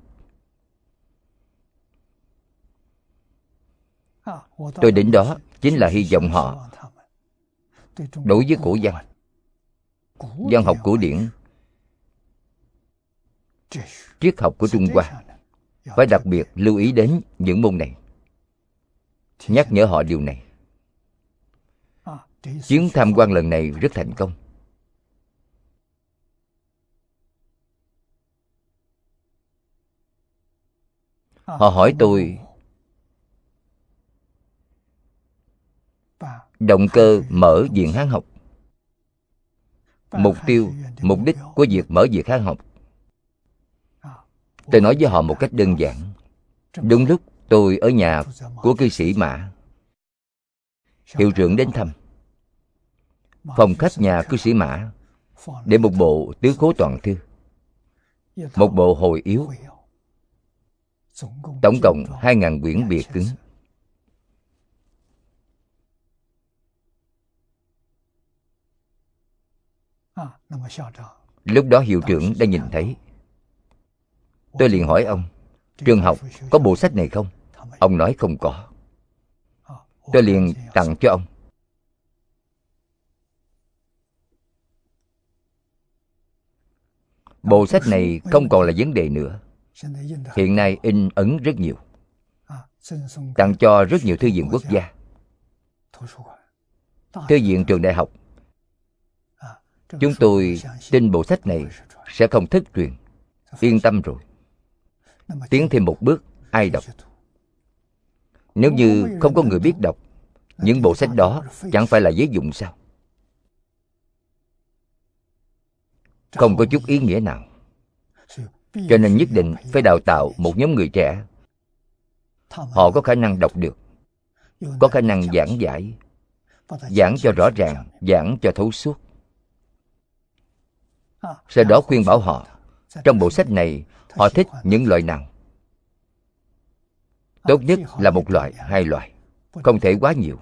Tôi đến đó chính là hy vọng họ đối với cổ văn, văn học cổ điển, triết học của Trung Hoa phải đặc biệt lưu ý đến những môn này, nhắc nhở họ điều này. Chuyến tham quan lần này rất thành công. Họ hỏi tôi động cơ mở viện Hán học, mục tiêu, mục đích của việc mở viện Hán học. Tôi nói với họ một cách đơn giản. Đúng lúc tôi ở nhà của cư sĩ Mã, hiệu trưởng đến thăm. Phòng khách nhà cư sĩ Mã để một bộ tứ khố toàn thư, một bộ hồi yếu, tổng cộng hai ngàn quyển bìa cứng. Lúc đó hiệu trưởng đã nhìn thấy. Tôi liền hỏi ông, trường học có bộ sách này không? Ông nói không có. Tôi liền tặng cho ông. Bộ sách này không còn là vấn đề nữa. Hiện nay in ấn rất nhiều, tặng cho rất nhiều thư viện quốc gia, thư viện trường đại học. Chúng tôi tin bộ sách này sẽ không thất truyền. Yên tâm rồi. Tiến thêm một bước, ai đọc? Nếu như không có người biết đọc, những bộ sách đó chẳng phải là giấy dụng sao? Không có chút ý nghĩa nào. Cho nên nhất định phải đào tạo một nhóm người trẻ. Họ có khả năng đọc được, có khả năng giảng giải, giảng cho rõ ràng, giảng cho thấu suốt. Sau đó khuyên bảo họ, trong bộ sách này họ thích những loại nào. Tốt nhất là một loại, hai loại, không thể quá nhiều.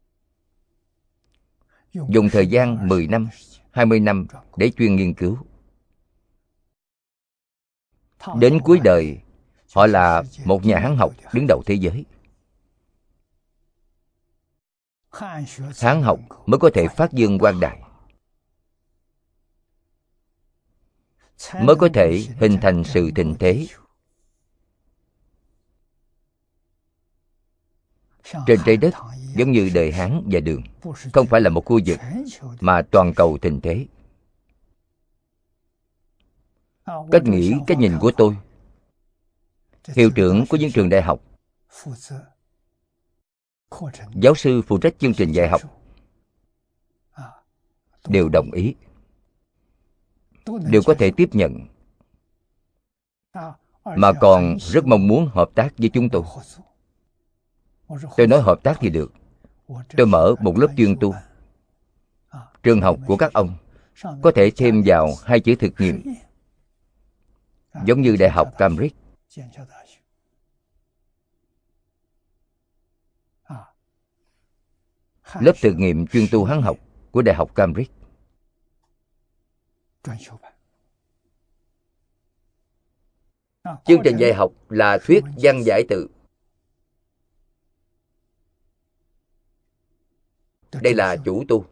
Dùng thời gian mười năm, hai mươi năm để chuyên nghiên cứu. Đến cuối đời, họ là một nhà Hán học đứng đầu thế giới. Hán học mới có thể phát dương quang đại, mới có thể hình thành sự thịnh thế. Trên trái đất giống như đời Hán và Đường, không phải là một khu vực, mà toàn cầu thịnh thế. Cách nghĩ, cách nhìn của tôi, hiệu trưởng của những trường đại học, giáo sư phụ trách chương trình dạy học đều đồng ý, đều có thể tiếp nhận, mà còn rất mong muốn hợp tác với chúng tôi. Tôi nói hợp tác thì được. Tôi mở một lớp chuyên tu. Trường học của các ông có thể thêm vào hai chữ thực nghiệm, giống như Đại học Cambridge. Lớp thực nghiệm chuyên tu Hán học của Đại học Cambridge. Chương trình dạy học là thuyết văn giải tự. Đây là chủ tu.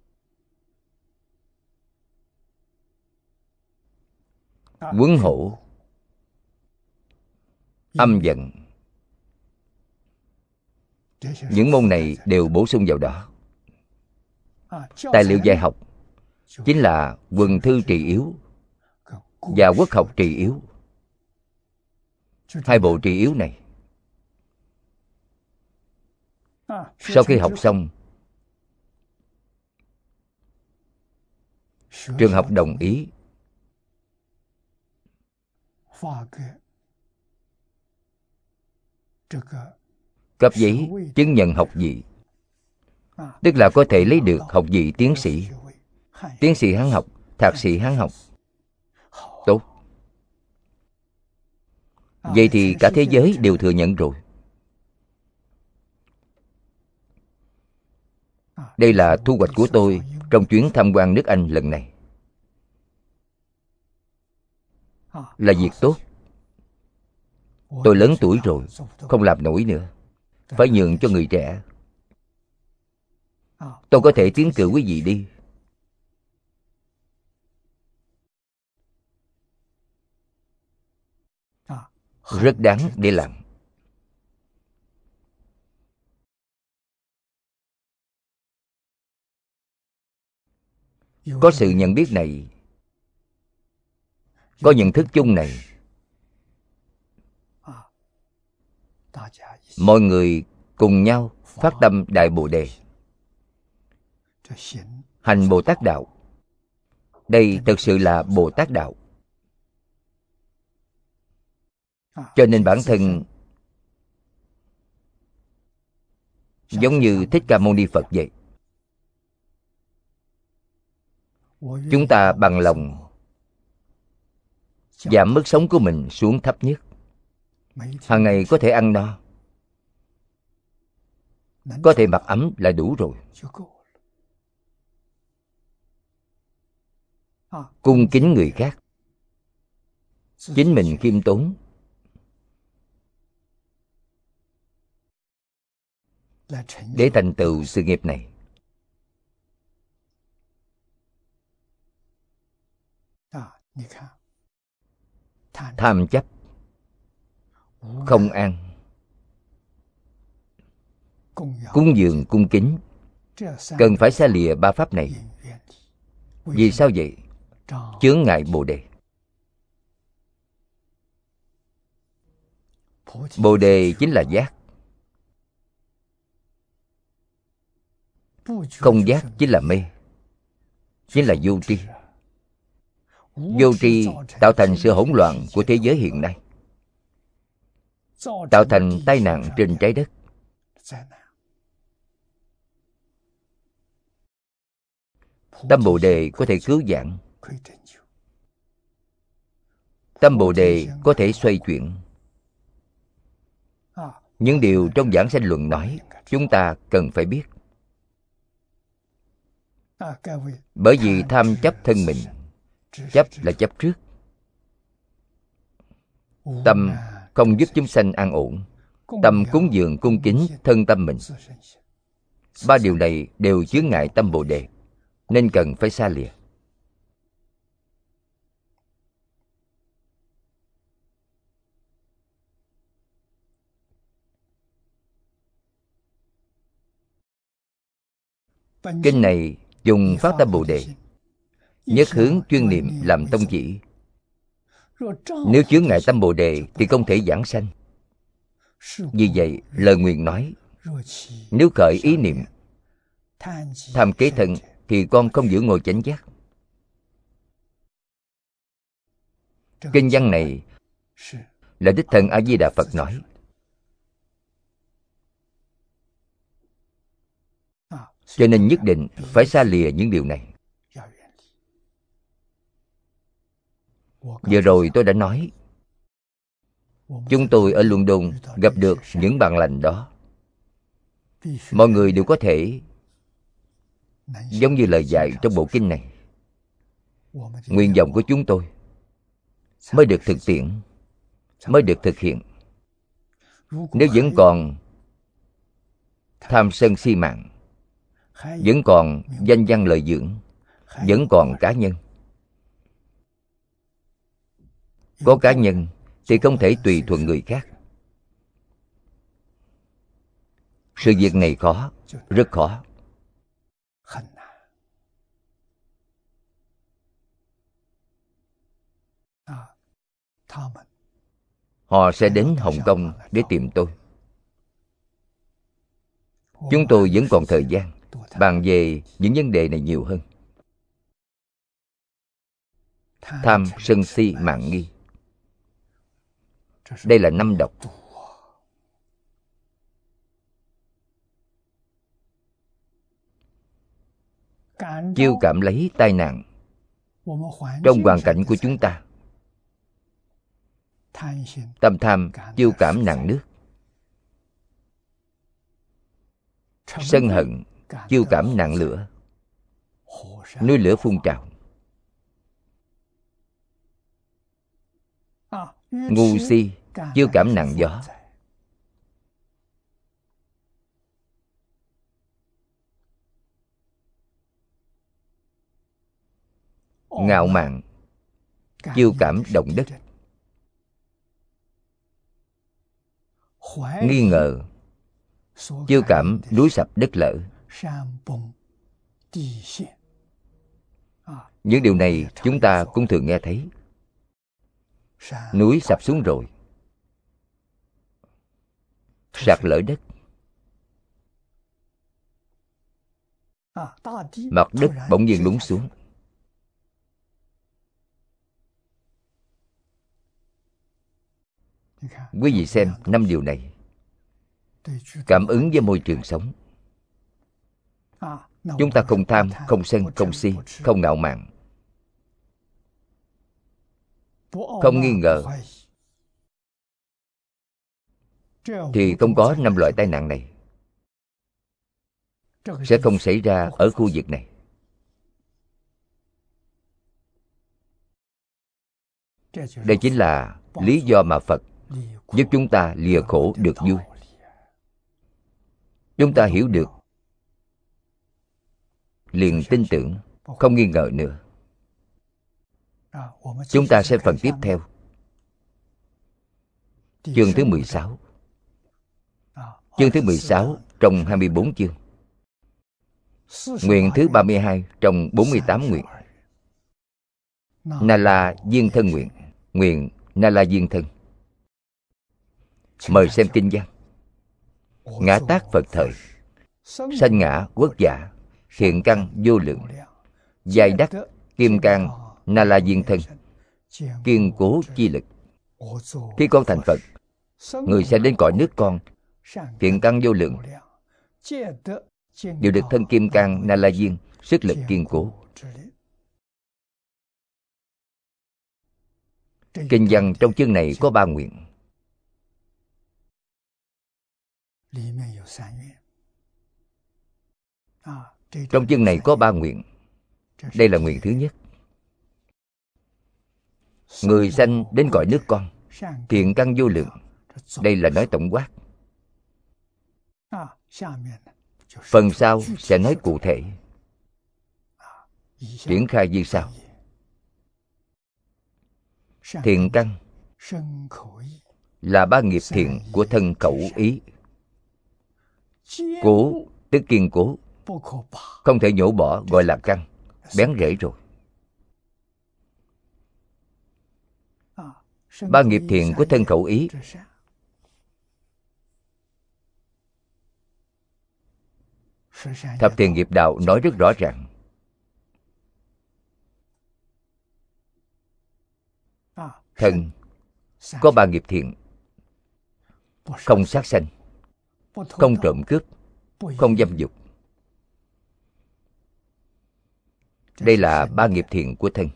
Quấn hổ, âm vận, những môn này đều bổ sung vào đó. Tài liệu dạy học chính là quần thư trì yếu và Quốc học trì yếu. Hai bộ trì yếu này, sau khi học xong, trường học đồng ý cấp giấy chứng nhận học vị, tức là có thể lấy được học vị tiến sĩ, tiến sĩ Hán học, thạc sĩ Hán học. Tốt. Vậy thì cả thế giới đều thừa nhận rồi. Đây là thu hoạch của tôi trong chuyến tham quan nước Anh lần này. Là việc tốt. Tôi lớn tuổi rồi, không làm nổi nữa, phải nhường cho người trẻ. Tôi có thể tiến cử quý vị đi. Rất đáng để làm. Có sự nhận biết này, có nhận thức chung này, mọi người cùng nhau phát tâm Đại Bồ Đề, hành Bồ Tát Đạo. Đây thực sự là Bồ Tát Đạo. Cho nên bản thân giống như Thích Ca Mâu Ni Phật vậy. Chúng ta bằng lòng giảm mức sống của mình xuống thấp nhất. Hàng ngày có thể ăn no, có thể mặc ấm là đủ rồi. Cung kính người khác, chính mình khiêm tốn, để thành tựu sự nghiệp này. Tham chấp, không an, cúng dường cung kính, cần phải xa lìa ba pháp này. Vì sao vậy? Chướng ngại Bồ Đề. Bồ Đề chính là giác, không giác chính là mê, chính là vô tri. Vô tri tạo thành sự hỗn loạn của thế giới hiện nay, tạo thành tai nạn trên trái đất. Tâm Bồ Đề có thể cứu vãn. Tâm Bồ Đề có thể xoay chuyển. Những điều trong Giảng Sanh Luận nói, chúng ta cần phải biết. Bởi vì tham chấp thân mình, chấp là chấp trước. Tâm không giúp chúng sanh an ổn. Tâm cúng dường cung kính thân tâm mình. Ba điều này đều chướng ngại tâm Bồ Đề, nên cần phải xa lìa. Kinh này dùng phát tâm Bồ Đề, nhất hướng chuyên niệm làm tông chỉ. Nếu chướng ngại tâm Bồ Đề thì không thể giảng sanh. Vì vậy, lời nguyền nói, nếu khởi ý niệm tham kế thân thì con không giữ ngồi chánh giác. Kinh văn này là đích thân A Di Đà Phật nói. Cho nên nhất định phải xa lìa những điều này. Vừa rồi tôi đã nói, chúng tôi ở London gặp được những bạn lành đó. Mọi người đều có thể giống như lời dạy trong bộ kinh này. Nguyện vọng của chúng tôi mới được thực tiễn, mới được thực hiện. Nếu vẫn còn tham sân si mạng, vẫn còn danh văn lợi dưỡng, vẫn còn cá nhân. Có cá nhân thì không thể tùy thuận người khác. Sự việc này khó, rất khó. họ sẽ đến Hồng Kông để tìm tôi. Chúng tôi vẫn còn thời gian bàn về những vấn đề này nhiều hơn. Tham, sân si, mạn nghi, đây là năm độc. Chiêu cảm lấy tai nạn trong hoàn cảnh của chúng ta. Tâm tham chiêu cảm nạn nước, sân hận chiêu cảm nạn lửa, núi lửa phun trào. Ngu si chiêu cảm nạn gió. Ngạo mạn chiêu cảm động đất. Nghi ngờ chiêu cảm núi sập đất lở. Những điều này chúng ta cũng thường nghe thấy. Núi sập xuống rồi, sạt lở đất, mặt đất bỗng nhiên lún xuống. Quý vị xem năm điều này cảm ứng với môi trường sống. Chúng ta không tham, không sân, không si, không ngạo mạn, không nghi ngờ, thì không có năm loại tai nạn này, sẽ không xảy ra ở khu vực này. Đây chính là lý do mà Phật giúp chúng ta lìa khổ được vui. Chúng ta hiểu được, liền tin tưởng, không nghi ngờ nữa. Chúng ta sẽ phần tiếp theo, chương thứ mười sáu. Chương thứ mười sáu trong hai mươi bốn chương. Nguyện thứ ba mươi hai trong bốn mươi tám nguyện. Na La Diên Thân nguyện. Nguyện Na La Diên Thân. Mời xem kinh văn. Ngã tát Phật thời, sanh ngã quốc giả, thiện căn vô lượng, giai đắc kim cang Na La Diên Thân, kiên cố chi lực. Khi con thành Phật, người sẽ đến cõi nước con, thiện căn vô lượng, đều được thân kim cang Na La Diên, sức lực kiên cố. Kinh văn trong chương này có ba nguyện. Trong chương này có ba nguyện. Đây là nguyện thứ nhất. Người sanh đến cõi nước con, thiện căn vô lượng. Đây là nói tổng quát. Phần sau sẽ nói cụ thể, triển khai như sau. Thiện căn là ba nghiệp thiện của thân khẩu ý. Cố tức kiên cố, không thể nhổ bỏ, gọi là căn, bén rễ rồi. Ba nghiệp thiện của thân khẩu ý Thập Thiện Nghiệp Đạo nói rất rõ ràng. Thân có ba nghiệp thiện: không sát sanh, không trộm cướp, không dâm dục. Đây là ba nghiệp thiện của thân.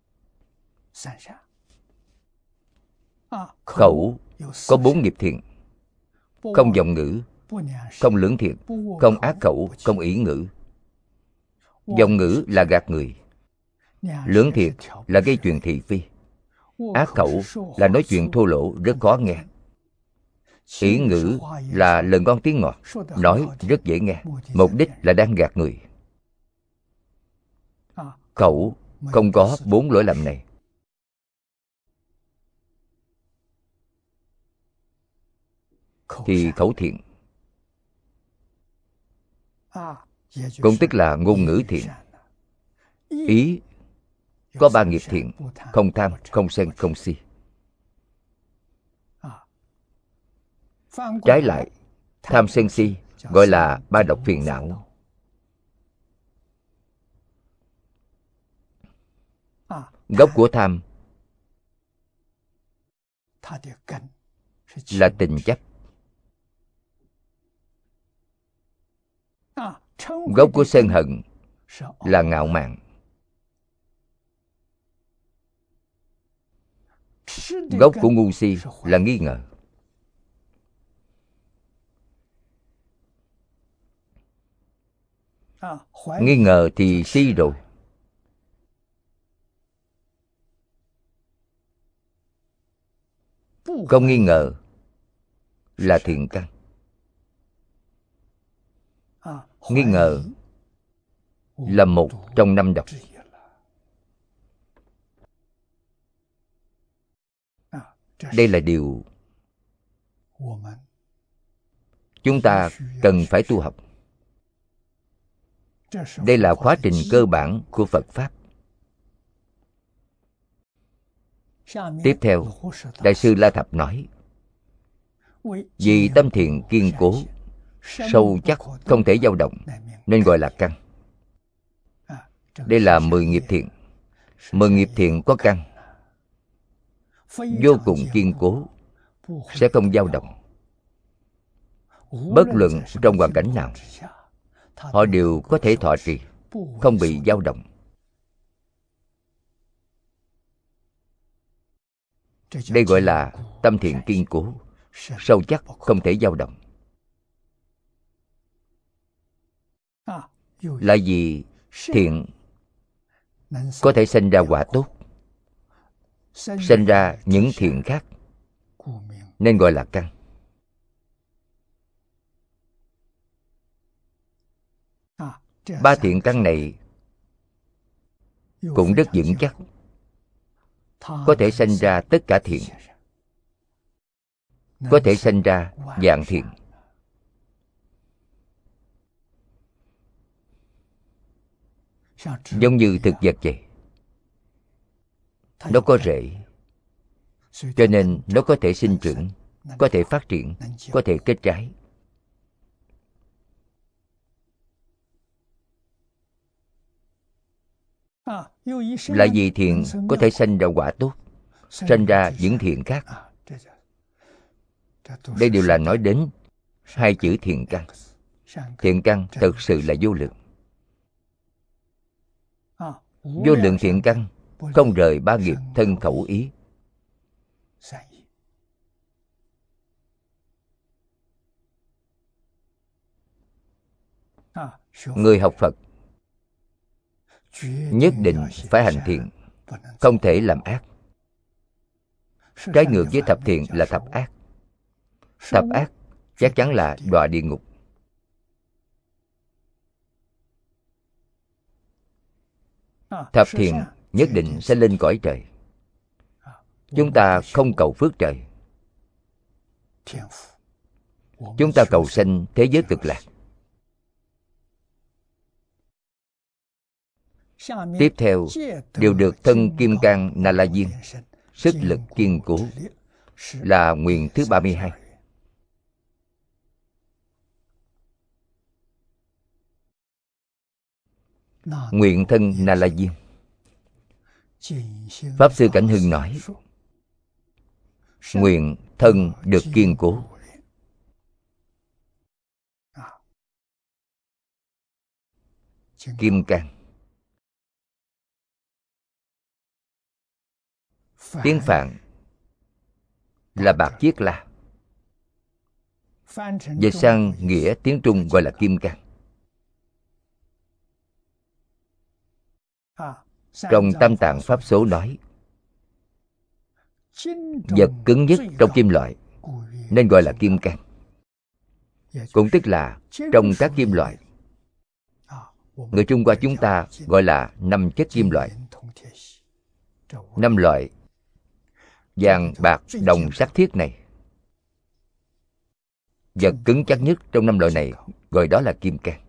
Khẩu có bốn nghiệp thiện: không vọng ngữ, không lưỡng thiệt, không ác khẩu, không ỷ ngữ. Vọng ngữ là gạt người, lưỡng thiệt là gây chuyện thị phi, ác khẩu là nói chuyện thô lỗ rất khó nghe, ỷ ngữ là lời ngon tiếng ngọt, nói rất dễ nghe, mục đích là đang gạt người. Khẩu không có bốn lỗi lầm này. Thì khẩu thiện, cũng tức là ngôn ngữ thiện. Ý có ba nghiệp thiện: không tham, không sân, không si. Trái lại, tham sân si gọi là ba độc phiền não. Gốc của tham là tình chấp. Gốc của sân hận là ngạo mạn. Gốc của ngu si là nghi ngờ. Nghi ngờ thì si rồi. Không nghi ngờ là thiện căn. Nghi ngờ là một trong năm độc. Đây là điều chúng ta cần phải tu học. Đây là quá trình cơ bản của Phật Pháp. Tiếp theo, Đại sư La Thập nói: vì tâm thiện kiên cố, sâu chắc, không thể dao động, nên gọi là căn. Đây là mười nghiệp thiện. Mười nghiệp thiện có căn, vô cùng kiên cố, sẽ không dao động. Bất luận trong hoàn cảnh nào, họ đều có thể thọ trì, không bị dao động. Đây gọi là tâm thiện kiên cố, sâu chắc, không thể dao động. Là vì thiện có thể sinh ra quả tốt, sinh ra những thiện khác, nên gọi là căn. Ba thiện căn này cũng rất vững chắc, có thể sinh ra tất cả thiện, có thể sinh ra vạn thiện. Giống như thực vật vậy, nó có rễ, cho nên nó có thể sinh trưởng, có thể phát triển, có thể kết trái. Là vì thiện có thể sinh ra quả tốt, sinh ra những thiện khác. Đây đều là nói đến hai chữ thiện căn. Thiện căn thực sự là vô lượng. Vô lượng thiện căn không rời ba nghiệp thân khẩu ý. Người học Phật nhất định phải hành thiện, không thể làm ác. Trái ngược với thập thiện là thập ác. Thập ác chắc chắn là đọa địa ngục. Thập thiện nhất định sẽ lên cõi trời. Chúng ta không cầu phước trời, chúng ta cầu sanh thế giới cực lạc. Tiếp theo đều được thân kim cang Na La Diên, sức lực kiên cố, là nguyện thứ ba mươi hai. Nguyện thân Na La Diên. Pháp Sư Cảnh Hưng nói: nguyện thân được kiên cố. Kim cang. Tiếng Phạn là bạc chiết la, dịch sang nghĩa tiếng Trung gọi là kim cang. Trong Tam Tạng Pháp Số nói, vật cứng nhất trong kim loại nên gọi là kim cang. Cũng tức là trong các kim loại, người Trung Hoa chúng ta gọi là năm chất kim loại. Năm loại vàng, bạc, đồng, sắt, thiết này, vật cứng chắc nhất trong năm loại này gọi đó là kim cang.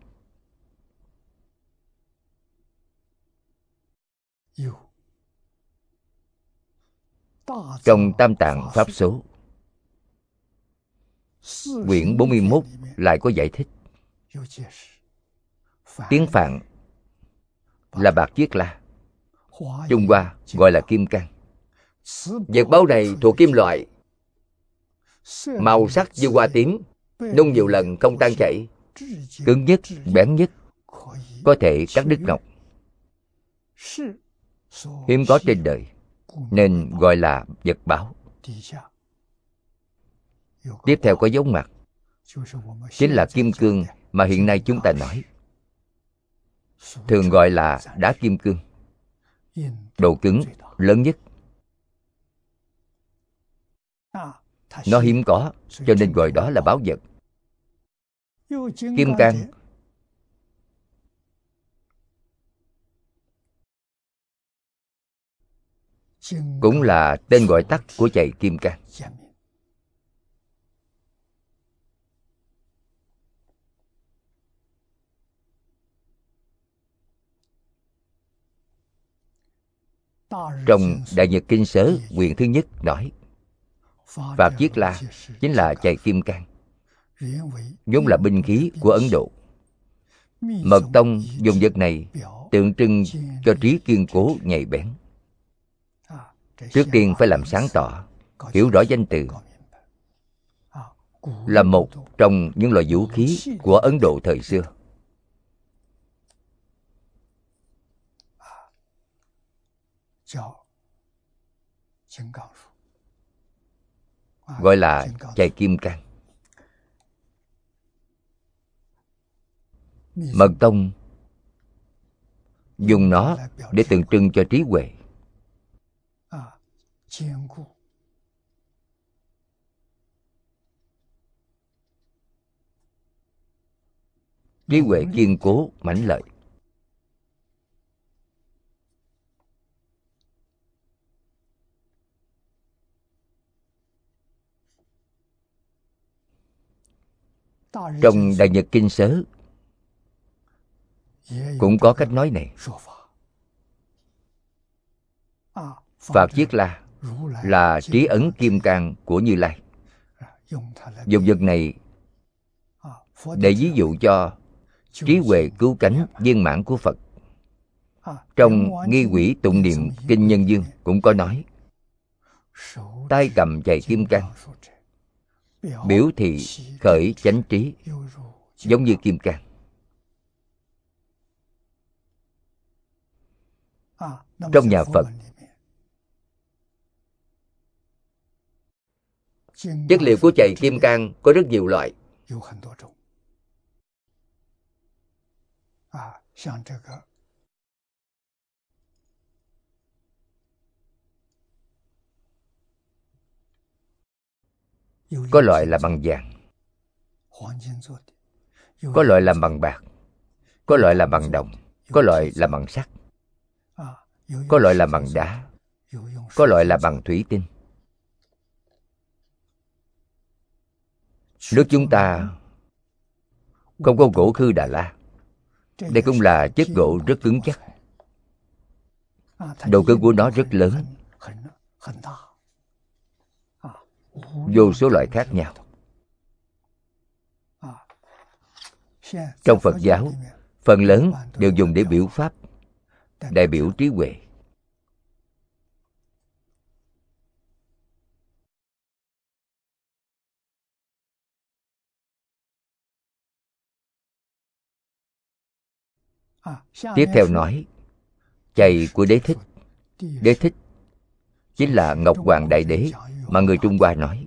Trong Tam Tạng Pháp Số, quyển bốn mươi mốt lại có giải thích. Tiếng Phạn là bạc chiết la, Trung Hoa gọi là kim cang. Vật báu này thuộc kim loại, màu sắc như hoa tím, nung nhiều lần không tan chảy, cứng nhất, bén nhất, có thể cắt đứt ngọc, hiếm có trên đời, nên gọi là vật báu. Tiếp theo có dấu mặt, chính là kim cương mà hiện nay chúng ta nói, thường gọi là đá kim cương, độ cứng lớn nhất. Nó hiếm có, cho nên gọi đó là báu vật. Kim cang cũng là tên gọi tắt của chày kim cang. Trong Đại Nhật Kinh Sớ quyển thứ nhất nói, Pháp Chiết La chính là chày kim cang, vốn là binh khí của Ấn Độ. Mật tông dùng vật này tượng trưng cho trí kiên cố nhạy bén. Trước tiên phải làm sáng tỏ, hiểu rõ danh từ, là một trong những loại vũ khí của Ấn Độ thời xưa. Gọi là chày kim cang. Mật tông dùng nó để tượng trưng cho trí huệ. Trí huệ kiên cố, mãnh lợi. Trong Đại Nhật Kinh Sớ cũng có cách nói này. Pháp Chiết La là trí ấn kim cang của Như Lai. Dùng vật này để ví dụ cho trí huệ cứu cánh viên mãn của Phật. Trong Nghi Quỷ Tụng Niệm Kinh Nhân Dương cũng có nói, tay cầm chày kim cang, biểu thị khởi chánh trí, giống như kim cang. Trong nhà Phật, chất liệu của chày kim cang có rất nhiều loại. Có loại là bằng vàng, có loại làm bằng bạc, có loại là bằng đồng, có loại là bằng sắt, có loại là bằng đá, có loại là bằng thủy tinh. Nước chúng ta không có gỗ Khư Đà La. Đây cũng là chất gỗ rất cứng chắc. Độ cứng của nó rất lớn, vô số loại khác nhau. Trong Phật giáo, phần lớn đều dùng để biểu pháp, đại biểu trí huệ. Tiếp theo nói chày của Đế Thích. Đế Thích chính là Ngọc Hoàng Đại Đế mà người Trung Hoa nói.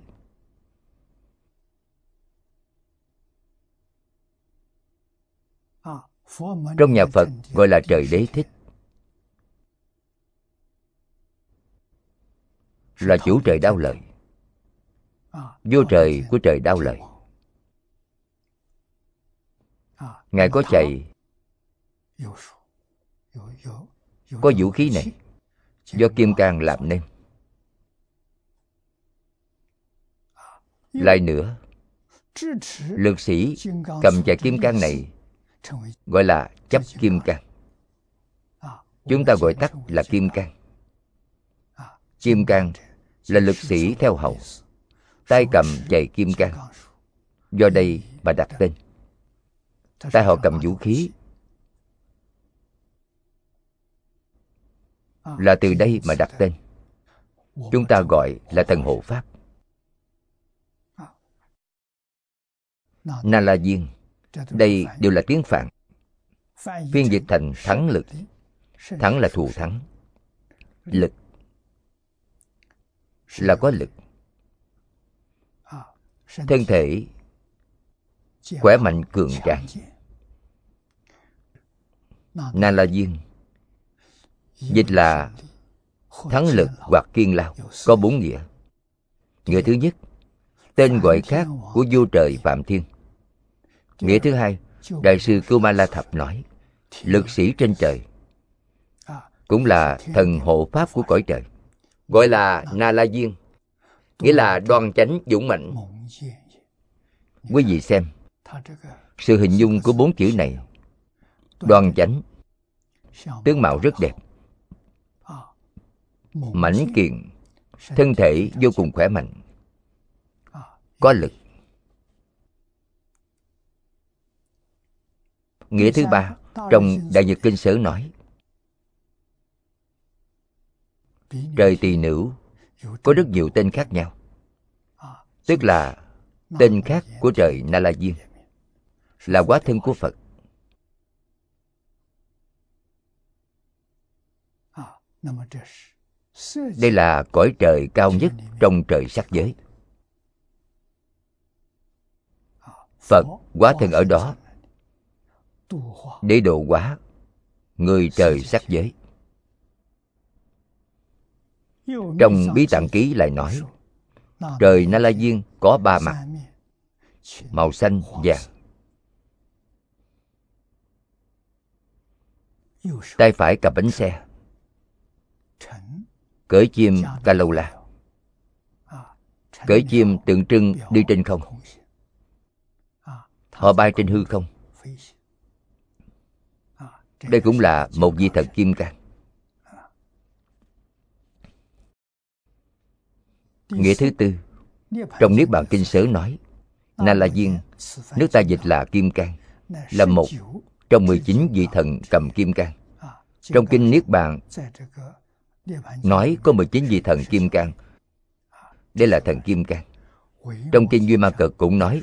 Trong nhà Phật gọi là trời Đế Thích, là chủ trời đao lợi, vua trời của trời đao lợi. Ngài có chày, có vũ khí này do kim cang làm nên. Lại nữa, lực sĩ cầm chày kim cang này gọi là chấp kim cang. Chúng ta gọi tắt là kim cang. Kim cang là lực sĩ theo hầu, tay cầm chày kim cang, do đây mà đặt tên. Tay họ cầm vũ khí là từ đây mà đặt tên. Chúng ta gọi là thần hộ pháp. Na La Diên, đây đều là tiếng Phạn. Phiên dịch thành thắng lực. Thắng là thù thắng. Lực là có lực. Thân thể khỏe mạnh cường tráng. Na La Diên dịch là thắng lực hoặc kiên lao, có bốn nghĩa. Nghĩa thứ nhất, tên gọi khác của vua trời Phạm Thiên. Nghĩa thứ hai, Đại sư Kumala Thập nói, lực sĩ trên trời, cũng là thần hộ pháp của cõi trời, gọi là Na La Diên, nghĩa là đoan chánh dũng mạnh. Quý vị xem, sự hình dung của bốn chữ này, đoan chánh, tướng mạo rất đẹp, mãnh kiện, thân thể vô cùng khỏe mạnh, có lực. Nghĩa thứ ba, trong Đại Nhật Kinh Sớ nói, trời Tỳ Nữ có rất nhiều tên khác nhau, tức là tên khác của trời Na La Diên, là hóa thân của Phật. Đây là cõi trời cao nhất trong trời sắc giới. Phật hóa thân ở đó để độ hóa người trời sắc giới. Trong Bí Tạng Ký lại nói, trời Na La Diên có ba mặt, màu xanh, vàng. Tay phải cầm bánh xe, cưỡi chim Ca Lâu La. Cưỡi chim tượng trưng đi trên không. Họ bay trên hư không. Đây cũng là một vị thần kim cang. Nghĩa thứ tư, trong Niết Bàn Kinh Sớ nói, Na La Diên, nước ta dịch là kim cang, là một trong mười chín vị thần cầm kim cang. Trong Kinh Niết Bàn nói có mười chín vị thần kim cang. Đây là thần kim cang. Trong Kinh Duy Ma Cực cũng nói,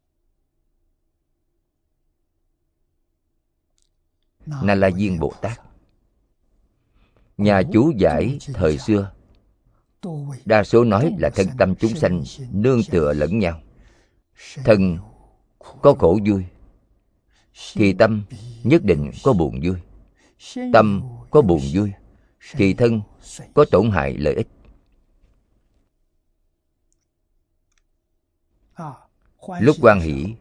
Na La Diên Bồ Tát. Nhà chú giải thời xưa đa số nói là thân tâm chúng sanh nương tựa lẫn nhau. Thân có khổ vui thì tâm nhất định có buồn vui. Tâm có buồn vui thì thân có tổn hại lợi ích. Lúc hoan hỷ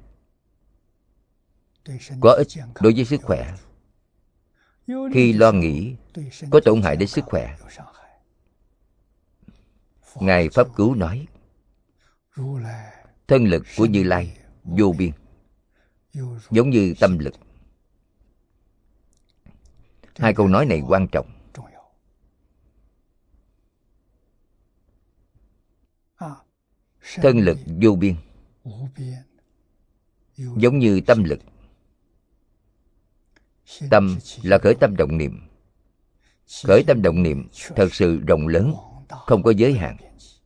có ích đối với sức khỏe, khi lo nghĩ có tổn hại đến sức khỏe. Ngài Pháp Cú nói, thân lực của Như Lai vô biên, giống như tâm lực. Hai câu nói này quan trọng. Thân lực vô biên, giống như tâm lực. Tâm là khởi tâm động niệm. Khởi tâm động niệm thật sự rộng lớn, không có giới hạn.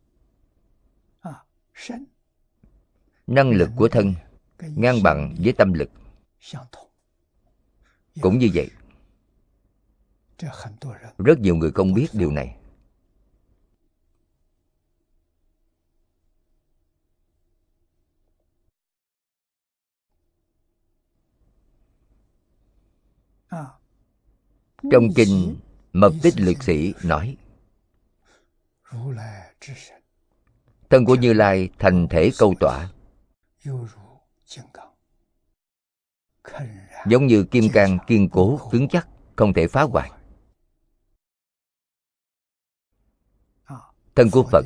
Năng lực của thân ngang bằng với tâm lực. Cũng như vậy. Rất nhiều người không biết điều này. Trong kinh Mật Tích Liệt Sĩ nói, thân của Như Lai thành thể câu tỏa, giống như kim cang kiên cố cứng chắc, không thể phá hoại. Thân của Phật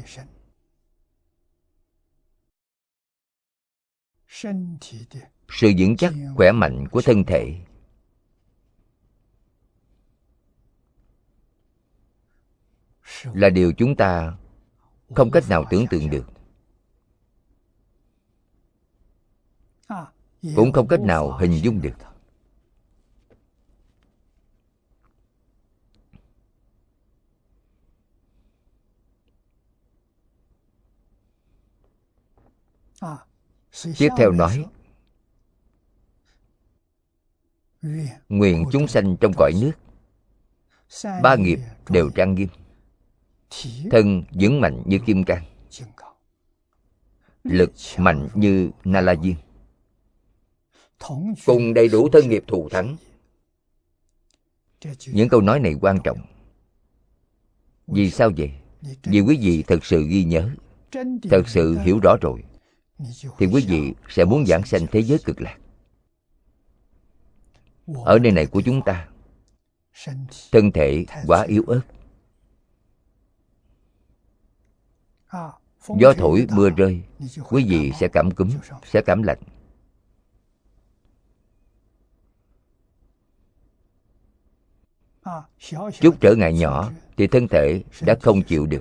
sự vững chắc khỏe mạnh của thân thể là điều chúng ta không cách nào tưởng tượng được. cũng không cách nào hình dung được. Tiếp theo nói, nguyện chúng sanh trong cõi nước, ba nghiệp đều trang nghiêm, thân vững mạnh như kim cang, lực mạnh như Na La Diên, cùng đầy đủ thân nghiệp thù thắng. Những câu nói này quan trọng. Vì sao vậy? Vì quý vị thật sự ghi nhớ, thật sự hiểu rõ rồi, thì quý vị sẽ muốn vãng sanh thế giới cực lạc. Ở nơi này của chúng ta, thân thể quá yếu ớt. Gió thổi mưa rơi, quý vị sẽ cảm cúm, sẽ cảm lạnh. Chút trở ngại nhỏ thì thân thể đã không chịu được.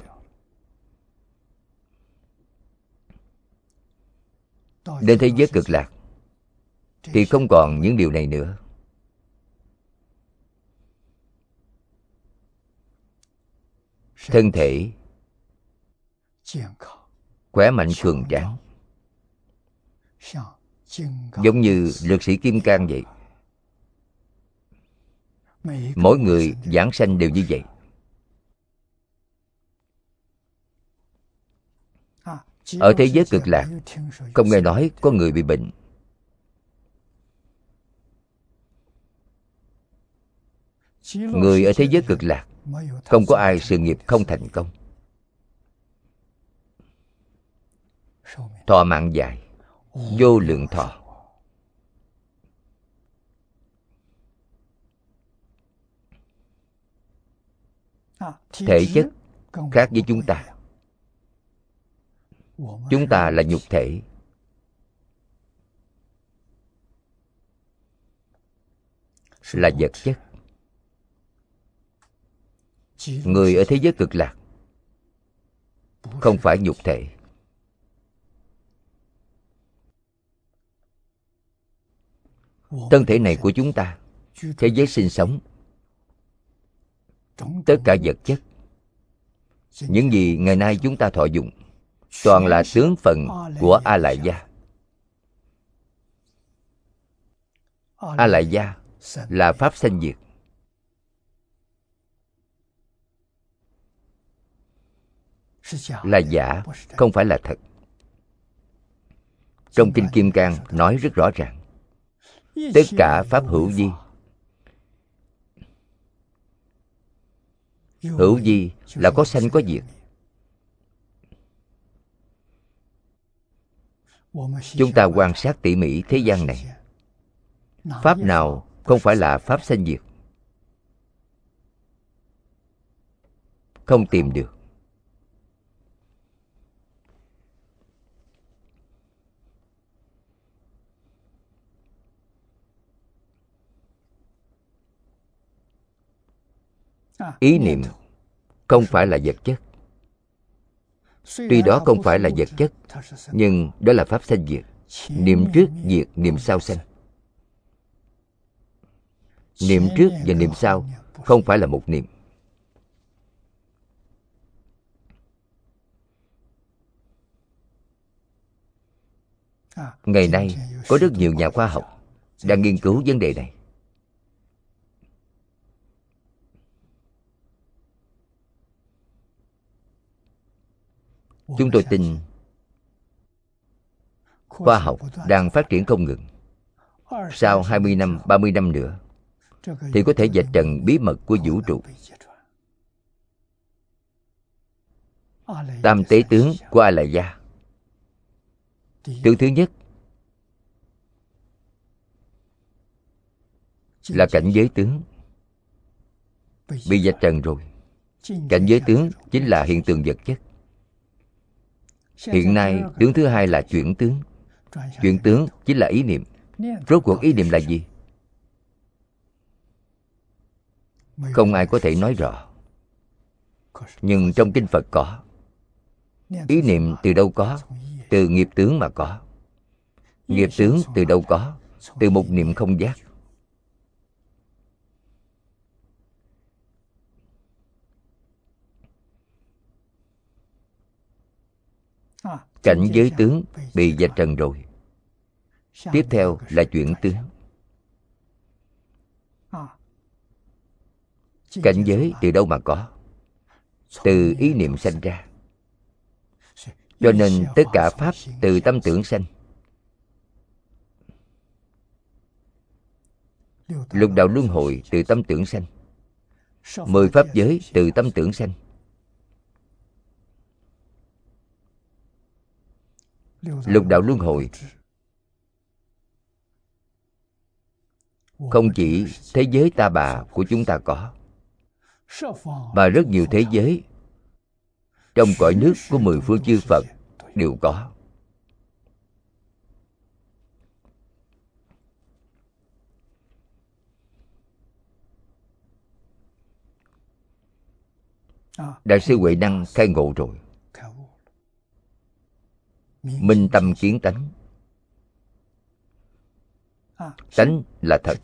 Đến thế giới cực lạc thì không còn những điều này nữa. Thân thể khỏe mạnh cường tráng, giống như lực sĩ kim cang vậy. Mỗi người vãng sanh đều như vậy. Ở thế giới cực lạc, không nghe nói có người bị bệnh. Người ở thế giới cực lạc, không có ai sự nghiệp không thành công. Thọ mạng dài, vô lượng thọ. Thể chất khác với chúng ta. Chúng ta là nhục thể. Là vật chất. Người ở thế giới cực lạc không phải nhục thể. Thân thể này của chúng ta, thế giới sinh sống, tất cả vật chất, những gì ngày nay chúng ta thọ dụng, toàn là tướng phận của A Lại Gia. A Lại Gia là pháp sanh diệt. Là giả, không phải là thật. Trong Kinh Kim Cang nói rất rõ ràng, tất cả pháp hữu vi. Hữu vi là có sanh có diệt. Chúng ta quan sát tỉ mỉ thế gian này, pháp nào không phải là pháp sanh diệt? Không tìm được. Ý niệm không phải là vật chất. Tuy đó không phải là vật chất, nhưng đó là pháp sanh diệt. Niệm trước diệt, niệm sau sanh. Niệm trước và niệm sau không phải là một niệm. Ngày nay có rất nhiều nhà khoa học đang nghiên cứu vấn đề này. Chúng tôi tin khoa học đang phát triển không ngừng. Sau hai mươi năm, ba mươi năm nữa thì có thể vạch trần bí mật của vũ trụ. Tam tế tướng của A Lại Gia. Tướng thứ nhất là cảnh giới tướng, bị vạch trần rồi. Cảnh giới tướng chính là hiện tượng vật chất. Hiện nay tướng thứ hai là chuyển tướng. Chuyển tướng chính là ý niệm. Rốt cuộc ý niệm là gì? Không ai có thể nói rõ. Nhưng trong kinh Phật có. Ý niệm từ đâu có? Từ nghiệp tướng mà có. Nghiệp tướng từ đâu có? Từ một niệm không giác. Cảnh giới tướng bị vạch trần rồi. Tiếp theo là chuyển tướng. Cảnh giới từ đâu mà có? Từ ý niệm sanh ra. Cho nên tất cả pháp từ tâm tưởng sanh. Lục đạo luân hồi từ tâm tưởng sanh. Mười pháp giới từ tâm tưởng sanh. Lục đạo luân hồi không chỉ thế giới ta bà của chúng ta có, mà rất nhiều thế giới trong cõi nước của mười phương chư Phật đều có. Đại sư Huệ Năng khai ngộ rồi. Minh tâm kiến tánh. Tánh là thật.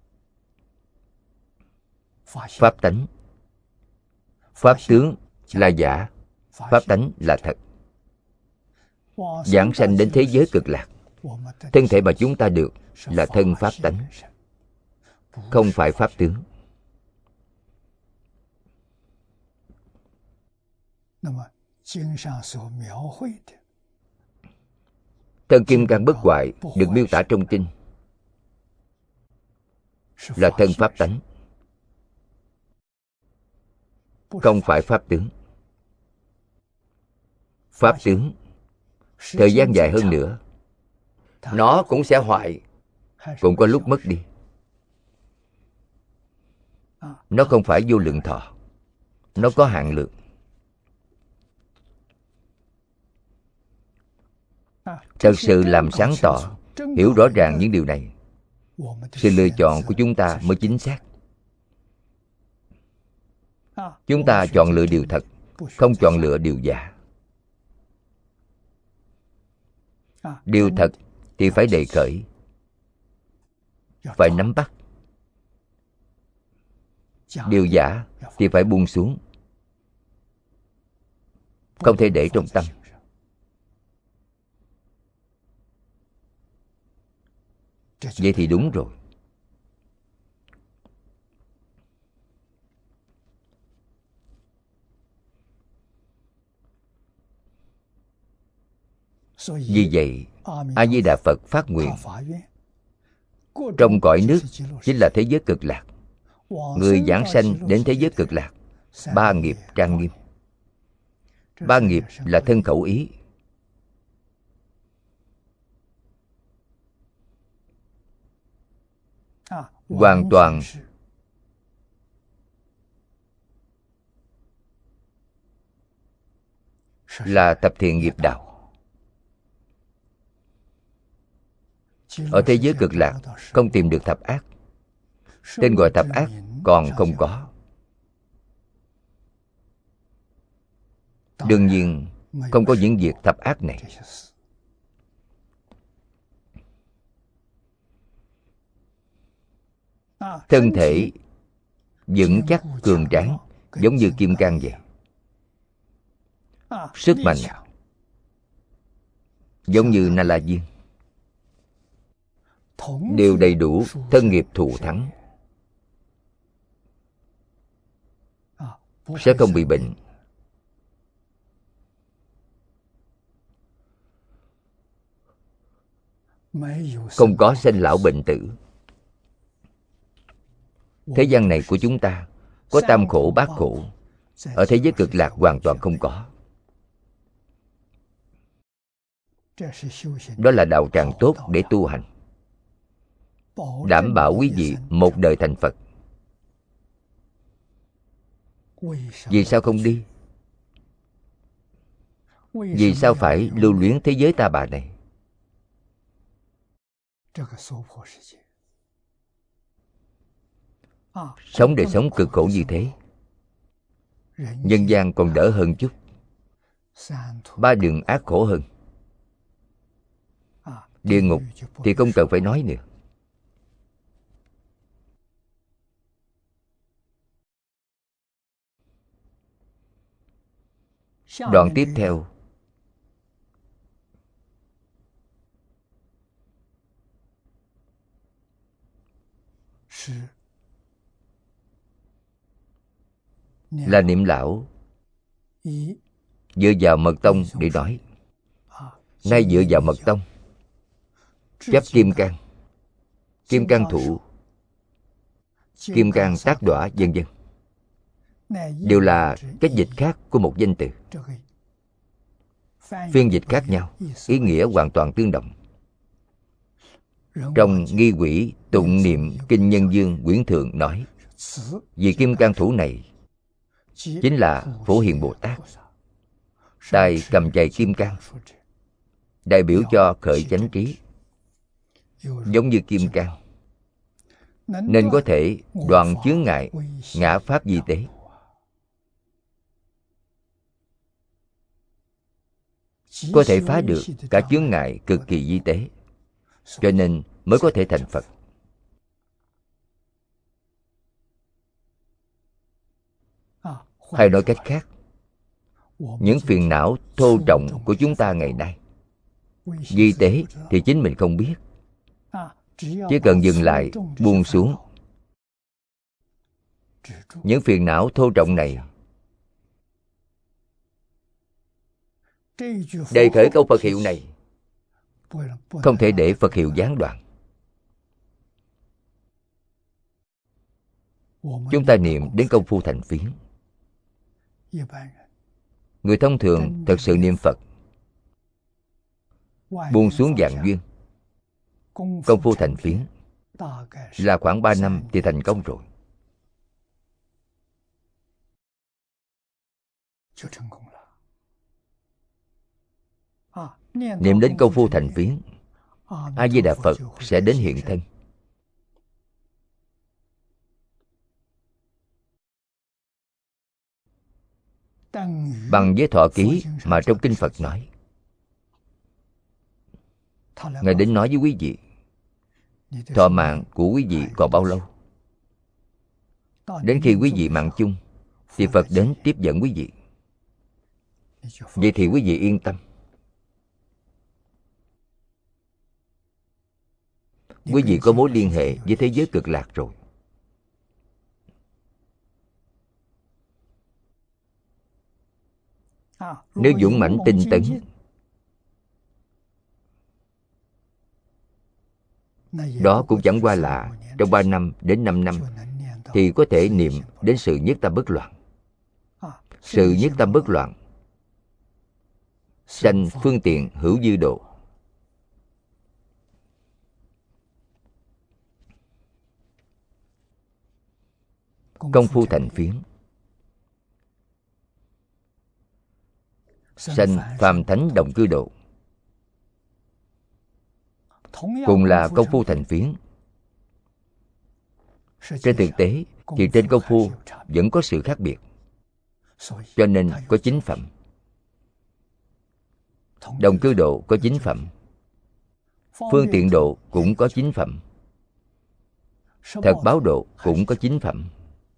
Pháp tánh. Pháp tướng là giả. Pháp tánh là thật. Giảng sanh đến thế giới cực lạc. Thân thể mà chúng ta được là thân pháp tánh, không phải pháp tướng. Thân Kim Cang bất hoại được miêu tả trong kinh là thân pháp tánh, không phải pháp tướng. Pháp tướng thời gian dài hơn nữa, nó cũng sẽ hoại, cũng có lúc mất đi. Nó không phải vô lượng thọ, nó có hạn lượng. Thật sự làm sáng tỏ, hiểu rõ ràng những điều này, sự lựa chọn của chúng ta mới chính xác. Chúng ta chọn lựa điều thật, không chọn lựa điều giả. Điều thật thì phải đề khởi, phải nắm bắt. Điều giả thì phải buông xuống, không thể để trong tâm. Vậy thì đúng rồi. Vì vậy, A Di Đà Phật phát nguyện trong cõi nước chính là thế giới cực lạc. Người giảng sanh đến thế giới cực lạc, ba nghiệp trang nghiêm. Ba nghiệp là thân khẩu ý. Hoàn toàn là tập thiện nghiệp đạo. Ở thế giới cực lạc không tìm được thập ác. Tên gọi thập ác còn không có. Đương nhiên không có những việc thập ác này. Thân thể vững chắc cường tráng, giống như kim cang vậy. Sức mạnh giống như Na La Diên, đều đầy đủ thân nghiệp thù thắng, sẽ không bị bệnh. Không có sinh lão bệnh tử. Thế gian này của chúng ta có tam khổ bát khổ, ở thế giới cực lạc hoàn toàn không có. Đó là đạo tràng tốt để tu hành, đảm bảo quý vị một đời thành Phật. Vì sao không đi? Vì sao phải lưu luyến thế giới ta bà này? Sống đời sống cực khổ như thế, nhân gian còn đỡ hơn chút, ba đường ác khổ hơn. Địa ngục thì không cần phải nói nữa. Đoạn tiếp theo, là niệm lão dựa vào mật tông để nói. Nay dựa vào mật tông, chấp kim cang, kim cang thủ, kim cang tác đọa, vân vân, đều là cách dịch khác của một danh từ. Phiên dịch khác nhau, ý nghĩa hoàn toàn tương đồng. Trong Nghi Quỹ Tụng Niệm Kinh Nhân Dương quyển thượng nói, vì kim cang thủ này chính là Phổ Hiền Bồ Tát. Tay cầm chày kim cang, đại biểu cho khởi chánh trí, giống như kim cang, nên có thể đoạn chướng ngại ngã pháp vi tế. Có thể phá được cả chướng ngại cực kỳ vi tế, cho nên mới có thể thành Phật. Hay nói cách khác, những phiền não thô trọng của chúng ta ngày nay, vi tế thì chính mình không biết. Chỉ cần dừng lại, buông xuống, những phiền não thô trọng này, đề khởi câu Phật hiệu này không thể để Phật hiệu gián đoạn. Chúng ta niệm đến công phu thành phiến. Người thông thường thật sự niệm Phật, buông xuống vạn duyên, công phu thành phiến là khoảng ba năm thì thành công rồi. Niệm đến công phu thành phiến, A Di Đà Phật sẽ đến hiện thân. Bằng với thọ ký mà trong kinh Phật nói. Ngài đến nói với quý vị, thọ mạng của quý vị còn bao lâu? Đến khi quý vị mạng chung thì Phật đến tiếp dẫn quý vị. Vậy thì quý vị yên tâm. Quý vị có mối liên hệ với thế giới cực lạc rồi. Nếu dũng mãnh tinh tấn, đó cũng chẳng qua là trong ba năm đến năm năm thì có thể niệm đến sự nhất tâm bất loạn. Sự nhất tâm bất loạn sanh phương tiện hữu dư độ. Công phu thành phiến sanh phàm thánh đồng cư độ. Cùng là công phu thành phiến, trên thực tế thì trên công phu vẫn có sự khác biệt, cho nên có chín phẩm. Đồng cư độ có chín phẩm, phương tiện độ cũng có chín phẩm, thật báo độ cũng có chín phẩm.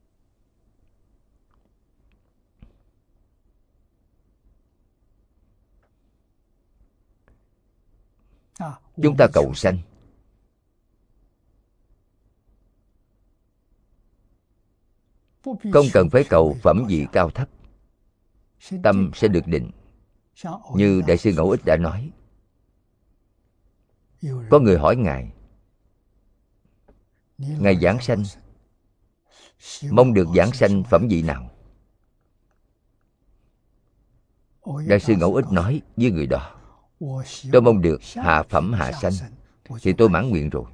Chúng ta cầu sanh, không cần phải cầu phẩm vị cao thấp, tâm sẽ được định. Như Đại sư Ngẫu Ích đã nói, có người hỏi Ngài, Ngài giảng sanh, mong được giảng sanh phẩm vị nào? Đại sư Ngẫu Ích nói với người đó, tôi mong được hạ phẩm hạ sanh thì tôi mãn nguyện rồi.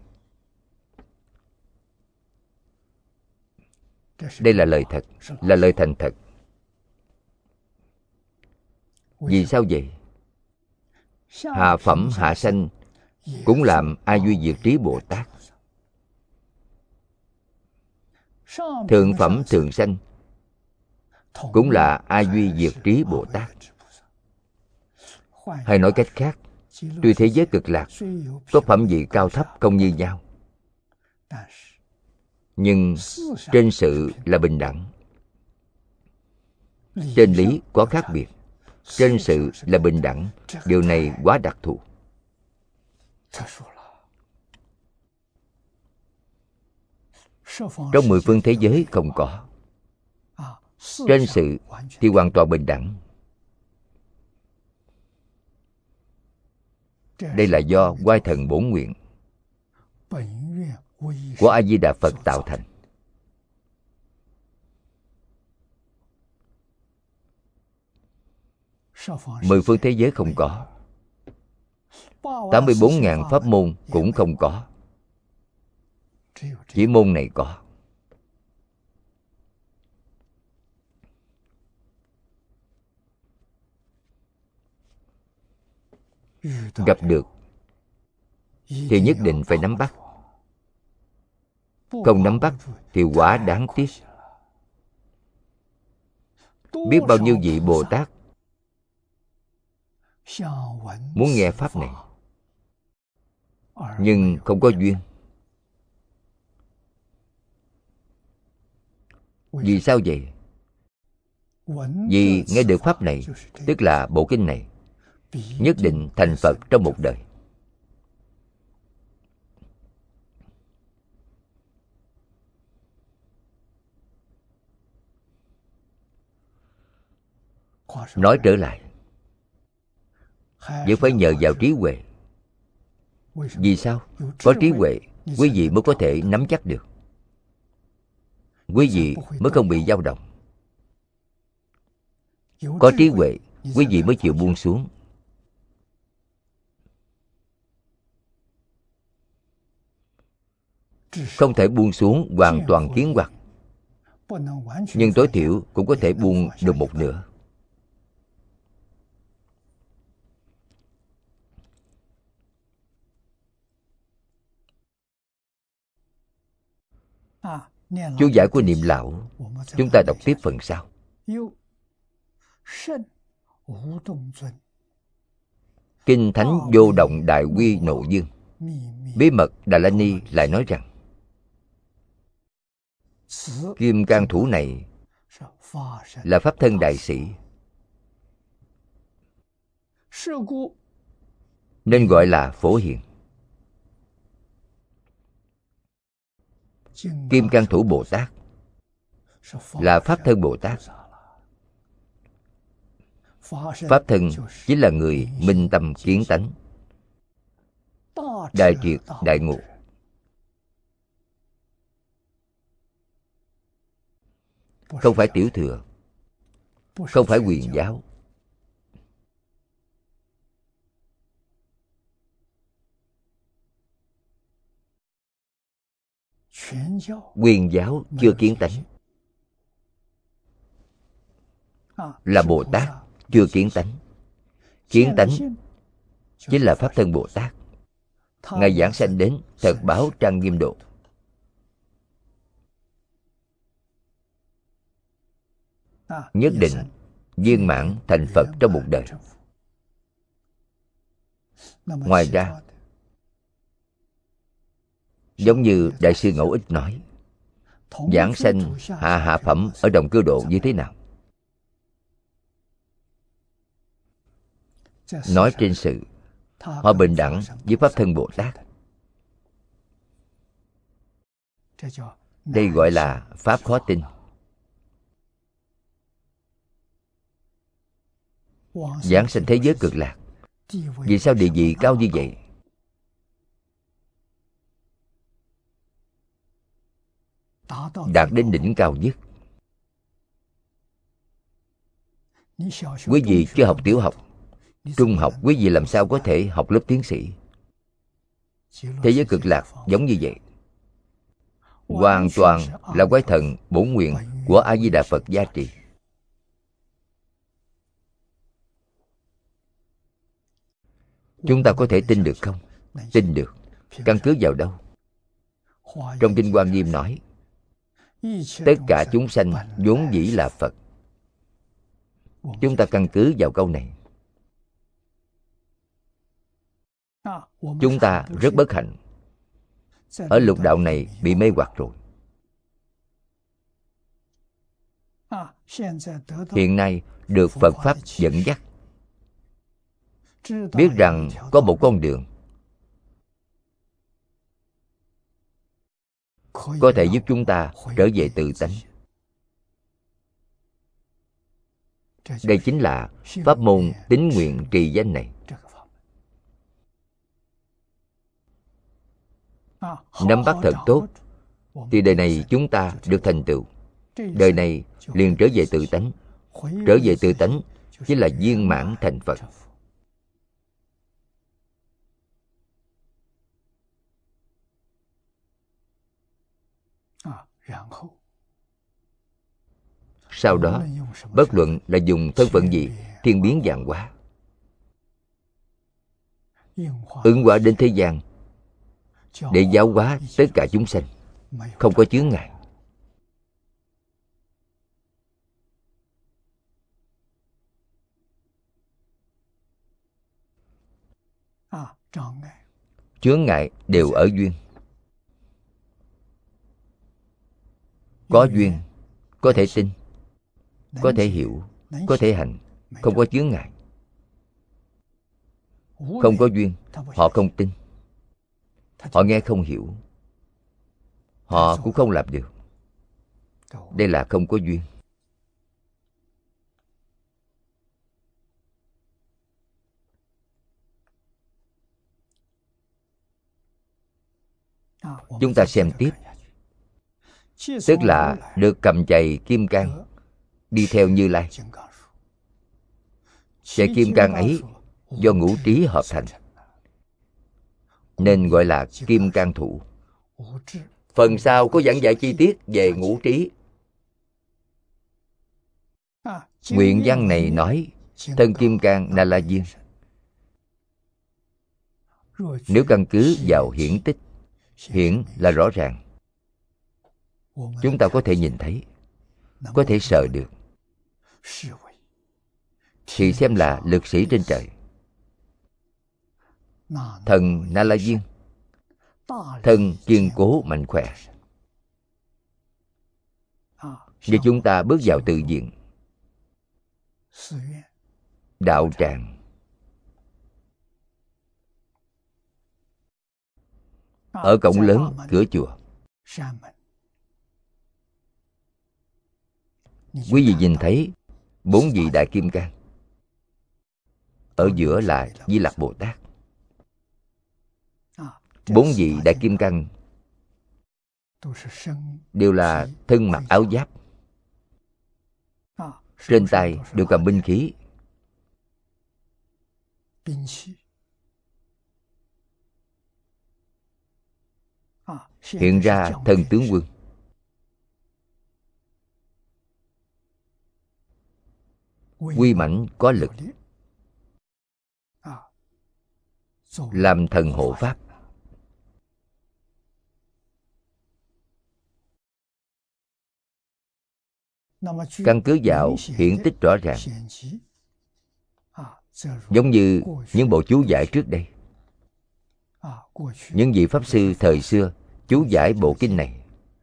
Đây là lời thật, là lời thành thật. Vì sao vậy? Hạ phẩm hạ sanh cũng làm A Duy Diệt Trí Bồ Tát. Thượng phẩm thượng sanh cũng là A Duy Diệt Trí Bồ Tát. Hay nói cách khác, Tuy thế giới cực lạc có phẩm vị cao thấp không như nhau, nhưng trên sự là bình đẳng. Trên lý có khác biệt, trên sự là bình đẳng. Điều này quá đặc thù. Trong mười phương thế giới không có. Trên sự thì hoàn toàn bình đẳng. Đây là do oai thần bổn nguyện của A Di Đà Phật tạo thành. Mười phương thế giới không có. Tám mươi bốn ngàn pháp môn cũng không có. Chỉ môn này có. Gặp được thì nhất định phải nắm bắt. Không nắm bắt thì quá đáng tiếc. Biết bao nhiêu vị Bồ Tát muốn nghe pháp này, nhưng không có duyên. Vì sao vậy? Vì nghe được pháp này, tức là bộ kinh này, nhất định thành Phật trong một đời. Nói trở lại, vẫn phải nhờ vào trí huệ. Vì sao? Có trí huệ, quý vị mới có thể nắm chắc được. Quý vị mới không bị dao động. Có trí huệ, quý vị mới chịu buông xuống. Không thể buông xuống hoàn toàn kiến hoặc, nhưng tối thiểu cũng có thể buông được một nửa. Chú giải của Niệm Lão, chúng ta đọc tiếp phần sau. Kinh Thánh Vô Động Đại Quy Nội Dương, Bí mật Đà La Ni lại nói rằng, Kim Cang Thủ này là pháp thân đại sĩ, nên gọi là Phổ Hiền. Kim Cang Thủ Bồ Tát là pháp thân Bồ Tát. Pháp thân chính là người minh tâm kiến tánh, đại triệt đại ngộ. Không phải tiểu thừa, không phải huyền giáo. Huyền giáo chưa kiến tánh, là Bồ Tát chưa kiến tánh. Kiến tánh chính là pháp thân Bồ Tát. Ngài giảng sanh đến thật báo trang nghiêm độ. Nhất định viên mãn thành Phật trong một đời. Ngoài ra, giống như Đại sư Ngẫu Ích nói, giảng sanh hạ hạ phẩm ở Đồng Cư Độ như thế nào? Nói trên sự họ bình đẳng với pháp thân Bồ Tát. Đây gọi là pháp khó tin. Giảng sanh thế giới cực lạc, vì sao địa vị cao như vậy? Đạt đến đỉnh cao nhất. Quý vị chưa học tiểu học, trung học, quý vị làm sao có thể học lớp tiến sĩ? Thế giới cực lạc giống như vậy. Hoàn toàn là quái thần bổn nguyện của A Di Đà Phật gia trì. Chúng ta có thể tin được không? Tin được. Căn cứ vào đâu? Trong Kinh Hoa Nghiêm nói, tất cả chúng sanh vốn dĩ là Phật. Chúng ta căn cứ vào câu này. Chúng ta rất bất hạnh, ở lục đạo này bị mê hoặc rồi. Hiện nay được Phật Pháp dẫn dắt, biết rằng có một con đường có thể giúp chúng ta trở về tự tánh. Đây chính là pháp môn tín nguyện trì danh này. Nắm bắt thật tốt thì đời này chúng ta được thành tựu. Đời này liền trở về tự tánh. Trở về tự tánh chính là viên mãn thành Phật. Sau đó, bất luận là dùng thân phận gì, thiên biến vạn hóa, ứng hóa đến thế gian để giáo hóa tất cả chúng sanh, không có chướng ngại. Chướng ngại đều ở duyên. Có duyên, có thể tin, có thể hiểu, có thể hành, không có chướng ngại. Không có duyên, họ không tin, họ nghe không hiểu, họ cũng không làm được. Đây là không có duyên. Chúng ta xem tiếp. Tức là được cầm chày kim cang, đi theo Như Lai. Chày kim cang ấy do ngũ trí hợp thành, nên gọi là kim cang thủ. Phần sau có giảng giải chi tiết về ngũ trí. Nguyện văn này nói thân kim cang Na La Diên. Nếu căn cứ vào hiển tích, hiển là rõ ràng, chúng ta có thể nhìn thấy, có thể sờ được, thì xem là lực sĩ trên trời. Thần Na La Diên, thân kiên cố mạnh khỏe. Như chúng ta bước vào tự viện, đạo tràng, ở cổng lớn cửa chùa, quý vị nhìn thấy bốn vị đại kim cang, ở giữa là Di Lặc Bồ Tát. Bốn vị đại kim cang đều là thân mặc áo giáp, trên tay đều cầm binh khí. Hiện ra thần tướng quân. Uy mãnh có lực, làm thần hộ pháp. Căn cứ vào hiển tích rõ ràng, giống như những bộ chú giải trước đây. Những vị pháp sư thời xưa chú giải bộ kinh này,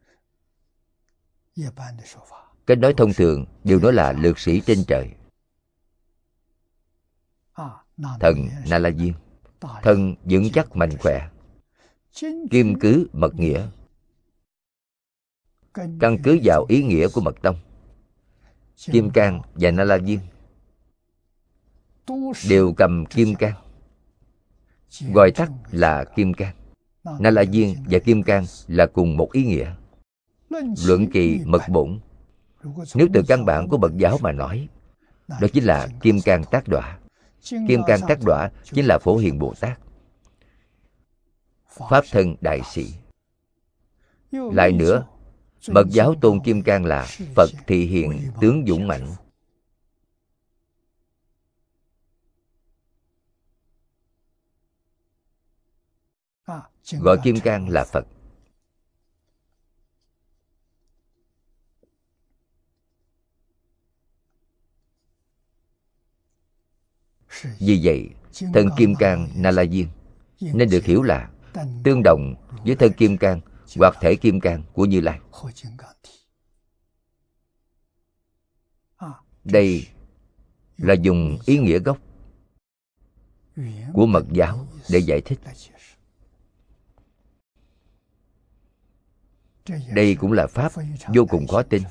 cách nói thông thường đều nói là lược sĩ trên trời. Thần Na La Diên, thân vững chắc mạnh khỏe, kim cứ mật nghĩa. Căn cứ vào ý nghĩa của mật tông, Kim Cang và Na La Diên đều cầm kim cang, gọi tắt là kim cang. Na La Diên và kim cang là cùng một ý nghĩa. Luận kỳ mật bổn, nếu từ căn bản của Phật giáo mà nói, đó chính là kim cang tác đọa. Kim cang tác đọa chính là Phổ Hiền Bồ Tát, pháp thân đại sĩ. Lại nữa, Mật giáo tôn kim cang là Phật thị hiện tướng dũng mạnh. Gọi kim cang là Phật. Vì vậy, thân kim cang Na La Diên nên được hiểu là tương đồng với thân kim cang hoặc thể kim cang của Như Lai. Đây là dùng ý nghĩa gốc của mật giáo để giải thích. Đây cũng là pháp vô cùng khó tin.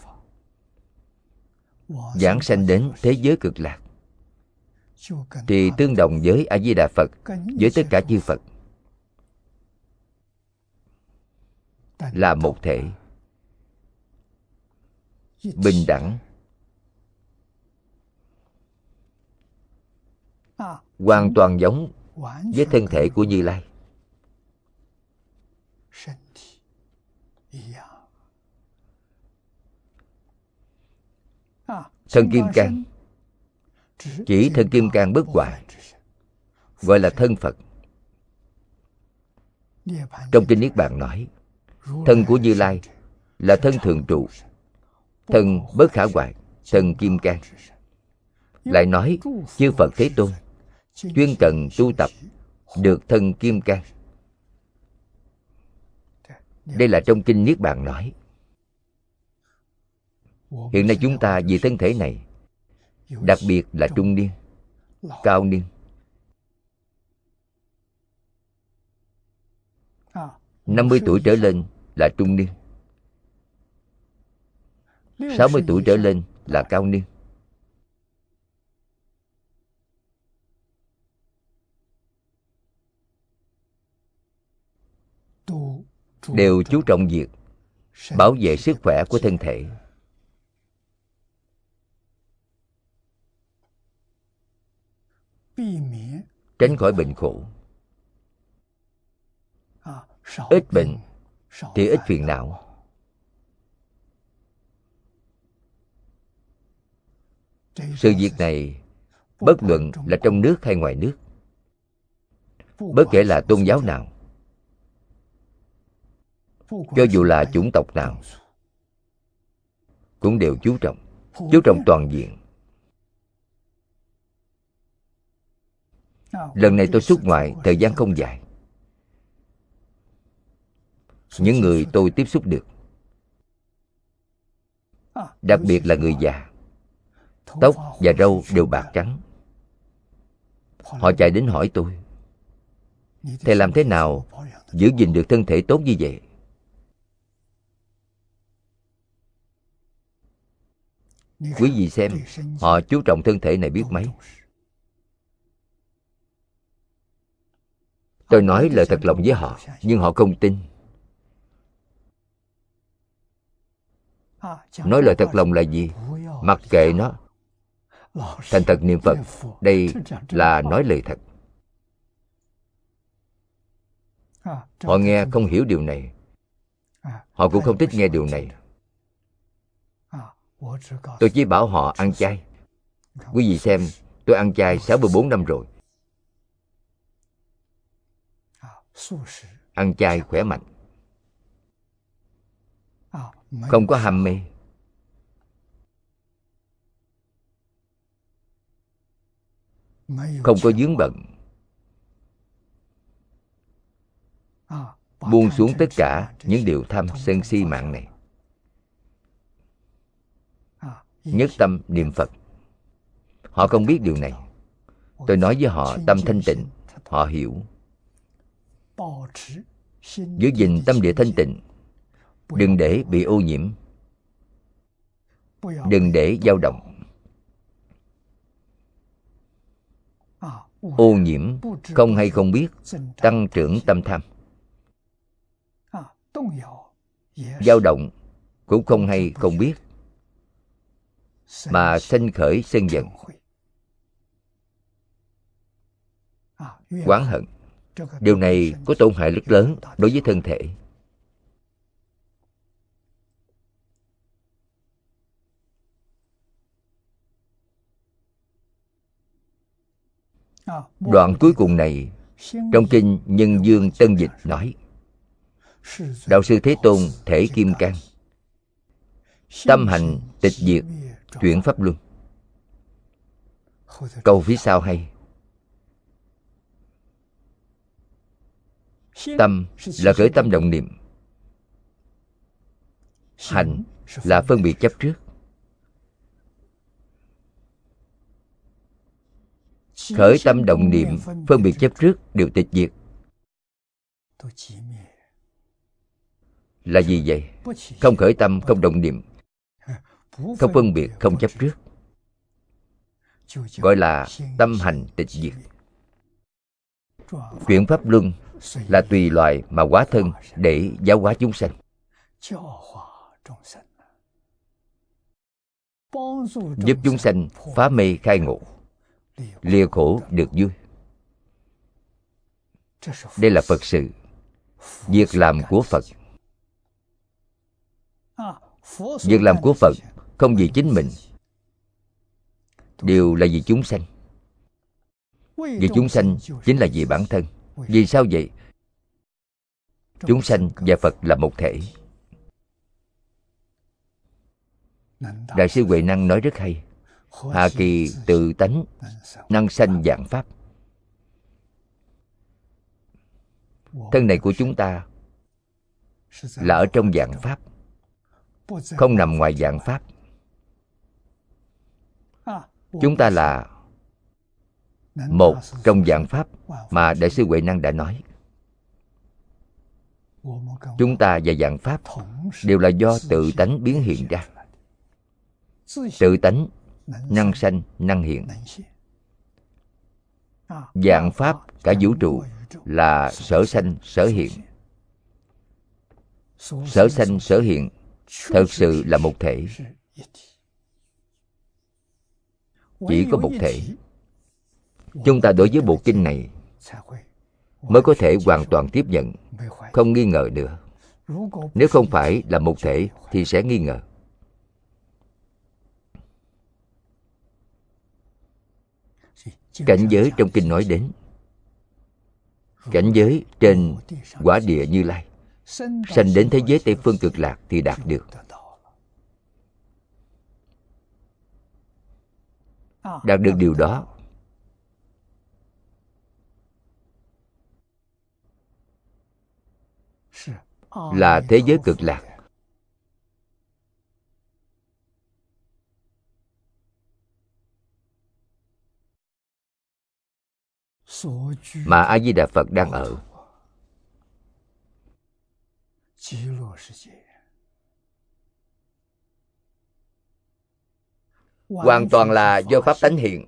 Giảng sanh đến thế giới cực lạc thì tương đồng với A Di Đà Phật, với tất cả chư Phật là một thể, bình đẳng, hoàn toàn giống với thân thể của Như Lai. Thân kim cang chỉ thân kim cang bất hoại, gọi là thân Phật. Trong kinh Niết Bàn nói, thân của Như Lai là thân thường trụ, thân bất khả hoại, thân kim cang. Lại nói chư Phật Thế Tôn chuyên cần tu tập được thân kim cang. Đây là trong kinh Niết Bàn nói. Hiện nay chúng ta vì thân thể này, đặc biệt là trung niên, cao niên, năm mươi tuổi trở lên là trung niên, sáu mươi tuổi trở lên là cao niên. Đều chú trọng việc bảo vệ sức khỏe của thân thể, tránh khỏi bệnh khổ. Ít bệnh thì ít phiền não. Sự việc này bất luận là trong nước hay ngoài nước, bất kể là tôn giáo nào, cho dù là chủng tộc nào, cũng đều chú trọng, chú trọng toàn diện. Lần này tôi xuất ngoại thời gian không dài. Những người tôi tiếp xúc được, đặc biệt là người già, tóc và râu đều bạc trắng. Họ chạy đến hỏi tôi, thầy làm thế nào giữ gìn được thân thể tốt như vậy? Quý vị xem, họ chú trọng thân thể này biết mấy. Tôi nói lời thật lòng với họ, nhưng họ không tin. Nói lời thật lòng là gì? Mặc kệ nó, thành thật niệm Phật. Đây là nói lời thật. Họ nghe không hiểu điều này, họ cũng không thích nghe điều này. Tôi chỉ bảo họ ăn chay. Quý vị xem, tôi ăn chay sáu mươi bốn năm rồi. Ăn chay khỏe mạnh, không có ham mê. Không có vướng bận. Buông xuống tất cả những điều tham sân si mạng này. Nhất tâm niệm Phật. Họ không biết điều này. Tôi nói với họ tâm thanh tịnh, họ hiểu. Giữ gìn tâm địa thanh tịnh, đừng để bị ô nhiễm, đừng để dao động. Ô nhiễm không hay không biết, tăng trưởng tâm tham. Dao động cũng không hay không biết, mà sanh khởi sân giận, oán hận. Điều này có tổn hại rất lớn đối với thân thể. Đoạn cuối cùng này, trong kinh Nhân Dương Tân Dịch nói, Đạo sư Thế Tôn thể kim cang, tâm hành tịch diệt, chuyển pháp luân. Câu phía sau hay. Tâm là khởi tâm động niệm, hành là phân biệt chấp trước. Khởi tâm động niệm, phân biệt chấp trước đều tịch diệt. Là gì vậy? Không khởi tâm, không động niệm, không phân biệt, không chấp trước, gọi là tâm hành tịch diệt. Chuyển pháp luân là tùy loại mà hóa thân để giáo hóa chúng sanh, giúp chúng sanh phá mê khai ngộ, lìa khổ được vui. Đây là Phật sự, việc làm của Phật. Việc làm của Phật không vì chính mình, đều là vì chúng sanh. Vì chúng sanh chính là vì bản thân. Vì sao vậy? Chúng sanh và Phật là một thể. Đại sư Huệ Năng nói rất hay: hạ kỳ tự tánh, năng sanh vạn pháp. Thân này của chúng ta là ở trong vạn pháp, không nằm ngoài vạn pháp. Chúng ta là một trong vạn pháp mà Đại sư Huệ Năng đã nói. Chúng ta và vạn pháp đều là do tự tánh biến hiện ra. Tự tánh năng sanh, năng hiện. Vạn pháp, cả vũ trụ là sở sanh, sở hiện. Sở sanh, sở hiện thật sự là một thể. Chỉ có một thể. Chúng ta đối với bộ kinh này mới có thể hoàn toàn tiếp nhận, không nghi ngờ nữa. Nếu không phải là một thể thì sẽ nghi ngờ. Cảnh giới trong kinh nói đến cảnh giới trên quả địa Như Lai, sanh đến thế giới Tây Phương Cực Lạc thì đạt được. Đạt được điều đó là thế giới Cực Lạc. Mà A Di Đà Phật đang ở. Hoàn toàn là do pháp tánh hiện.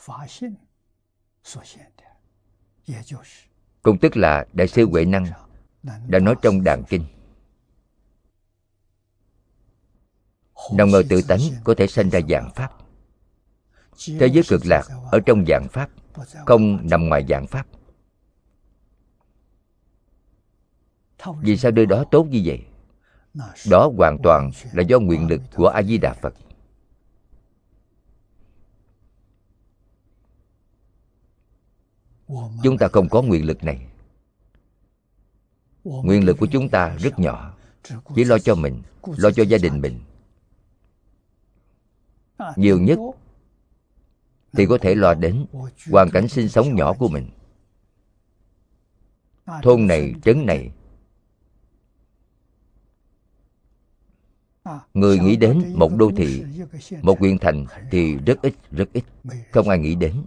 Cũng tức là Đại sư Huệ Năng đã nói trong Đàn Kinh, nằm ở tự tánh có thể sanh ra vạn pháp. Thế giới Cực Lạc ở trong vạn pháp, không nằm ngoài vạn pháp. Vì sao nơi đó tốt như vậy? Đó hoàn toàn là do nguyện lực của A Di Đà Phật. Chúng ta không có nguyện lực này. Nguyện lực của chúng ta rất nhỏ, chỉ lo cho mình, lo cho gia đình mình. Nhiều nhất thì có thể lo đến hoàn cảnh sinh sống nhỏ của mình. Thôn này, trấn này, người nghĩ đến một đô thị, một huyện thành thì rất ít, rất ít. Không ai nghĩ đến.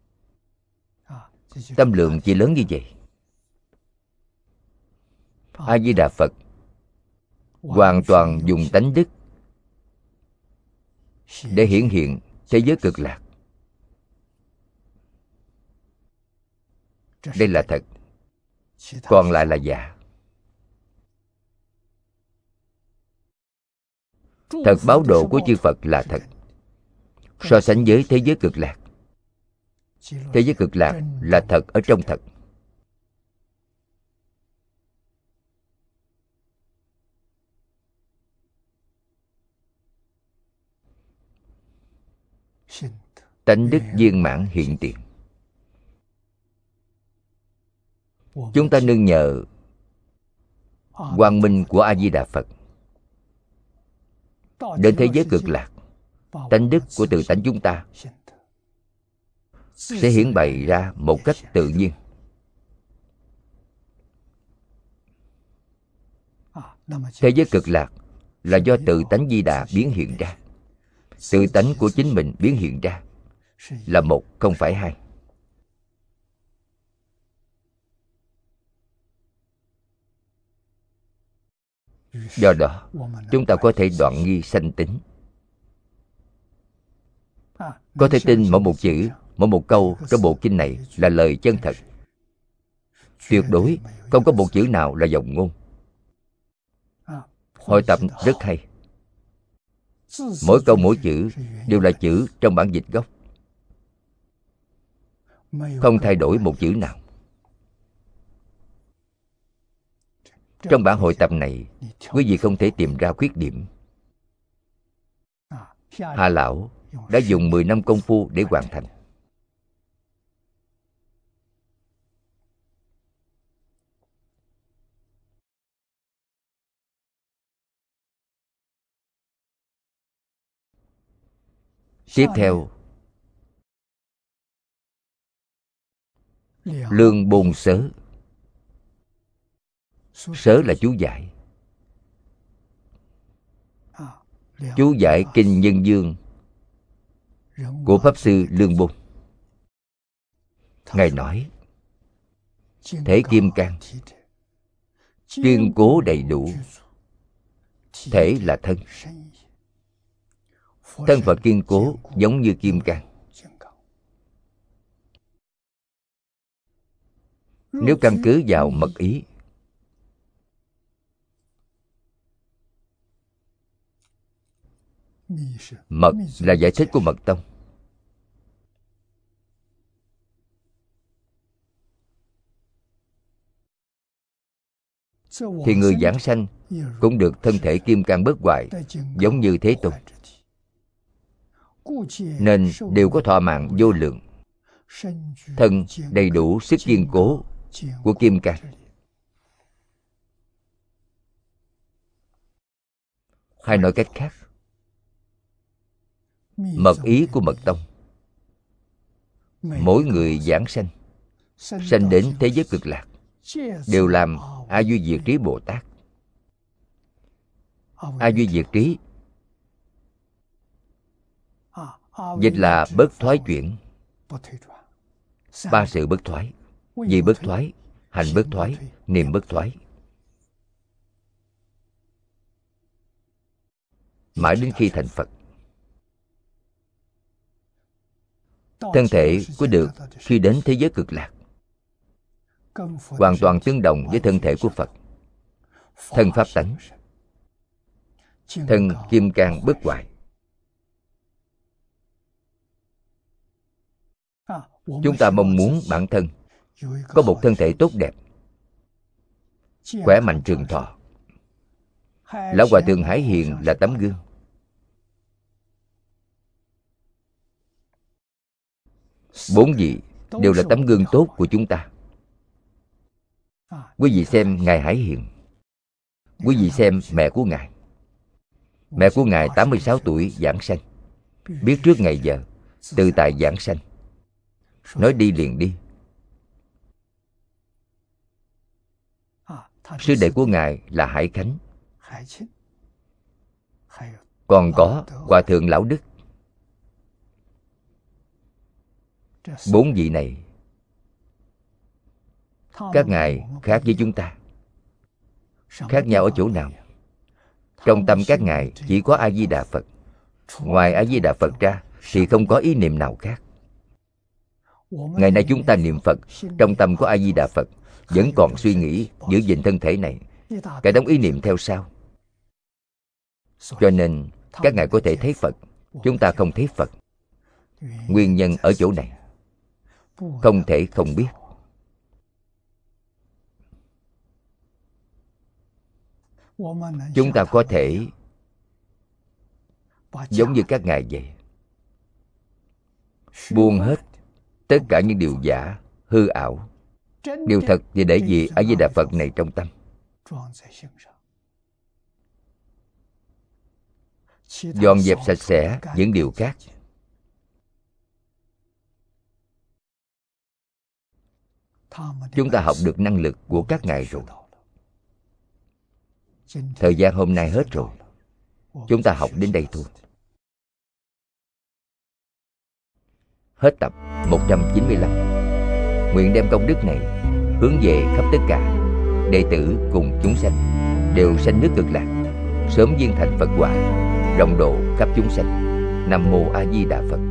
Tâm lượng chỉ lớn như vậy. A Di Đà Phật hoàn toàn dùng tánh đức để hiển hiện thế giới Cực Lạc. Đây là thật, còn lại là giả. Thật báo độ của chư Phật là thật. So sánh với thế giới Cực Lạc, thế giới Cực Lạc là thật ở trong thật. Tánh đức viên mãn hiện tiền. Chúng ta nương nhờ quang minh của A Di Đà Phật đến thế giới Cực Lạc. Tánh đức của tự tánh chúng ta sẽ hiển bày ra một cách tự nhiên. Thế giới cực lạc là do tự tánh Di Đà biến hiện ra. Tự tánh của chính mình biến hiện ra là một, không phải hai. Do đó, chúng ta có thể đoạn nghi sanh tính. Có thể tin mỗi một chữ, mỗi một câu trong bộ kinh này là lời chân thật. Tuyệt đối không có một chữ nào là vọng ngôn. Hội tập rất hay. Mỗi câu mỗi chữ đều là chữ trong bản dịch gốc, không thay đổi một chữ nào. Trong bản hội tập này, quý vị không thể tìm ra khuyết điểm. Hà Lão đã dùng mười năm công phu để hoàn thành. Tiếp theo, Lương Bôn Sớ. Sớ là chú giải. Chú giải Kinh Nhân Dương của Pháp Sư Lương Bôn. Ngài nói, thể kim cang, kiên cố đầy đủ. Thể là thân. Thân Phật kiên cố giống như kim cang. Nếu căn cứ vào mật ý, mật là giải thích của Mật Tông. Thì người giảng sanh cũng được thân thể kim cang bất hoại, giống như Thế Tôn, nên đều có thọ mạng vô lượng. Thân đầy đủ sức kiên cố của kim cang. Hay nói cách khác, mật ý của Mật Tông, mỗi người giảng sanh, sanh đến thế giới cực lạc, đều làm A Duy Diệt Trí Bồ Tát. A Duy Diệt Trí dịch là bất thoái chuyển. Ba sự bất thoái: vì bất thoái, hành bất thoái, niệm bất thoái. Mãi đến khi thành Phật, thân thể của được khi đến thế giới cực lạc hoàn toàn tương đồng với thân thể của Phật. Thân pháp tánh, thân kim cang bất hoại. Chúng ta mong muốn bản thân có một thân thể tốt đẹp, khỏe mạnh trường thọ. Lão Hòa Thượng Hải Hiền là tấm gương. Bốn vị đều là tấm gương tốt của chúng ta. Quý vị xem Ngài Hải Hiền, quý vị xem mẹ của Ngài. Mẹ của Ngài tám mươi sáu tuổi giảng sanh, biết trước ngày giờ, tự tại giảng sanh, nói đi liền đi. Sư đệ của Ngài là Hải Khánh. Còn có Hòa Thượng Lão Đức. Bốn vị này, các ngài khác với chúng ta. Khác nhau ở chỗ nào? Trong tâm các ngài chỉ có A Di Đà Phật. Ngoài A Di Đà Phật ra thì không có ý niệm nào khác. Ngày nay chúng ta niệm Phật, trong tâm có A Di Đà Phật, vẫn còn suy nghĩ giữ gìn thân thể này, cái đống ý niệm theo sau. Cho nên các ngài có thể thấy Phật, chúng ta không thấy Phật. Nguyên nhân ở chỗ này, không thể không biết. Chúng ta có thể giống như các ngài vậy, buông hết tất cả những điều giả, hư ảo. Điều thật thì để gì A Di Đà Phật này trong tâm. Dọn dẹp sạch sẽ những điều khác. Chúng ta học được năng lực của các ngài rồi. Thời gian hôm nay hết rồi. Chúng ta học đến đây thôi. Hết tập một trăm chín mươi lăm. Nguyện đem công đức này hướng về khắp tất cả đệ tử cùng chúng sanh, đều sanh nước Cực Lạc, sớm viên thành Phật quả, rộng độ khắp chúng sanh. Nam mô A Di Đà Phật.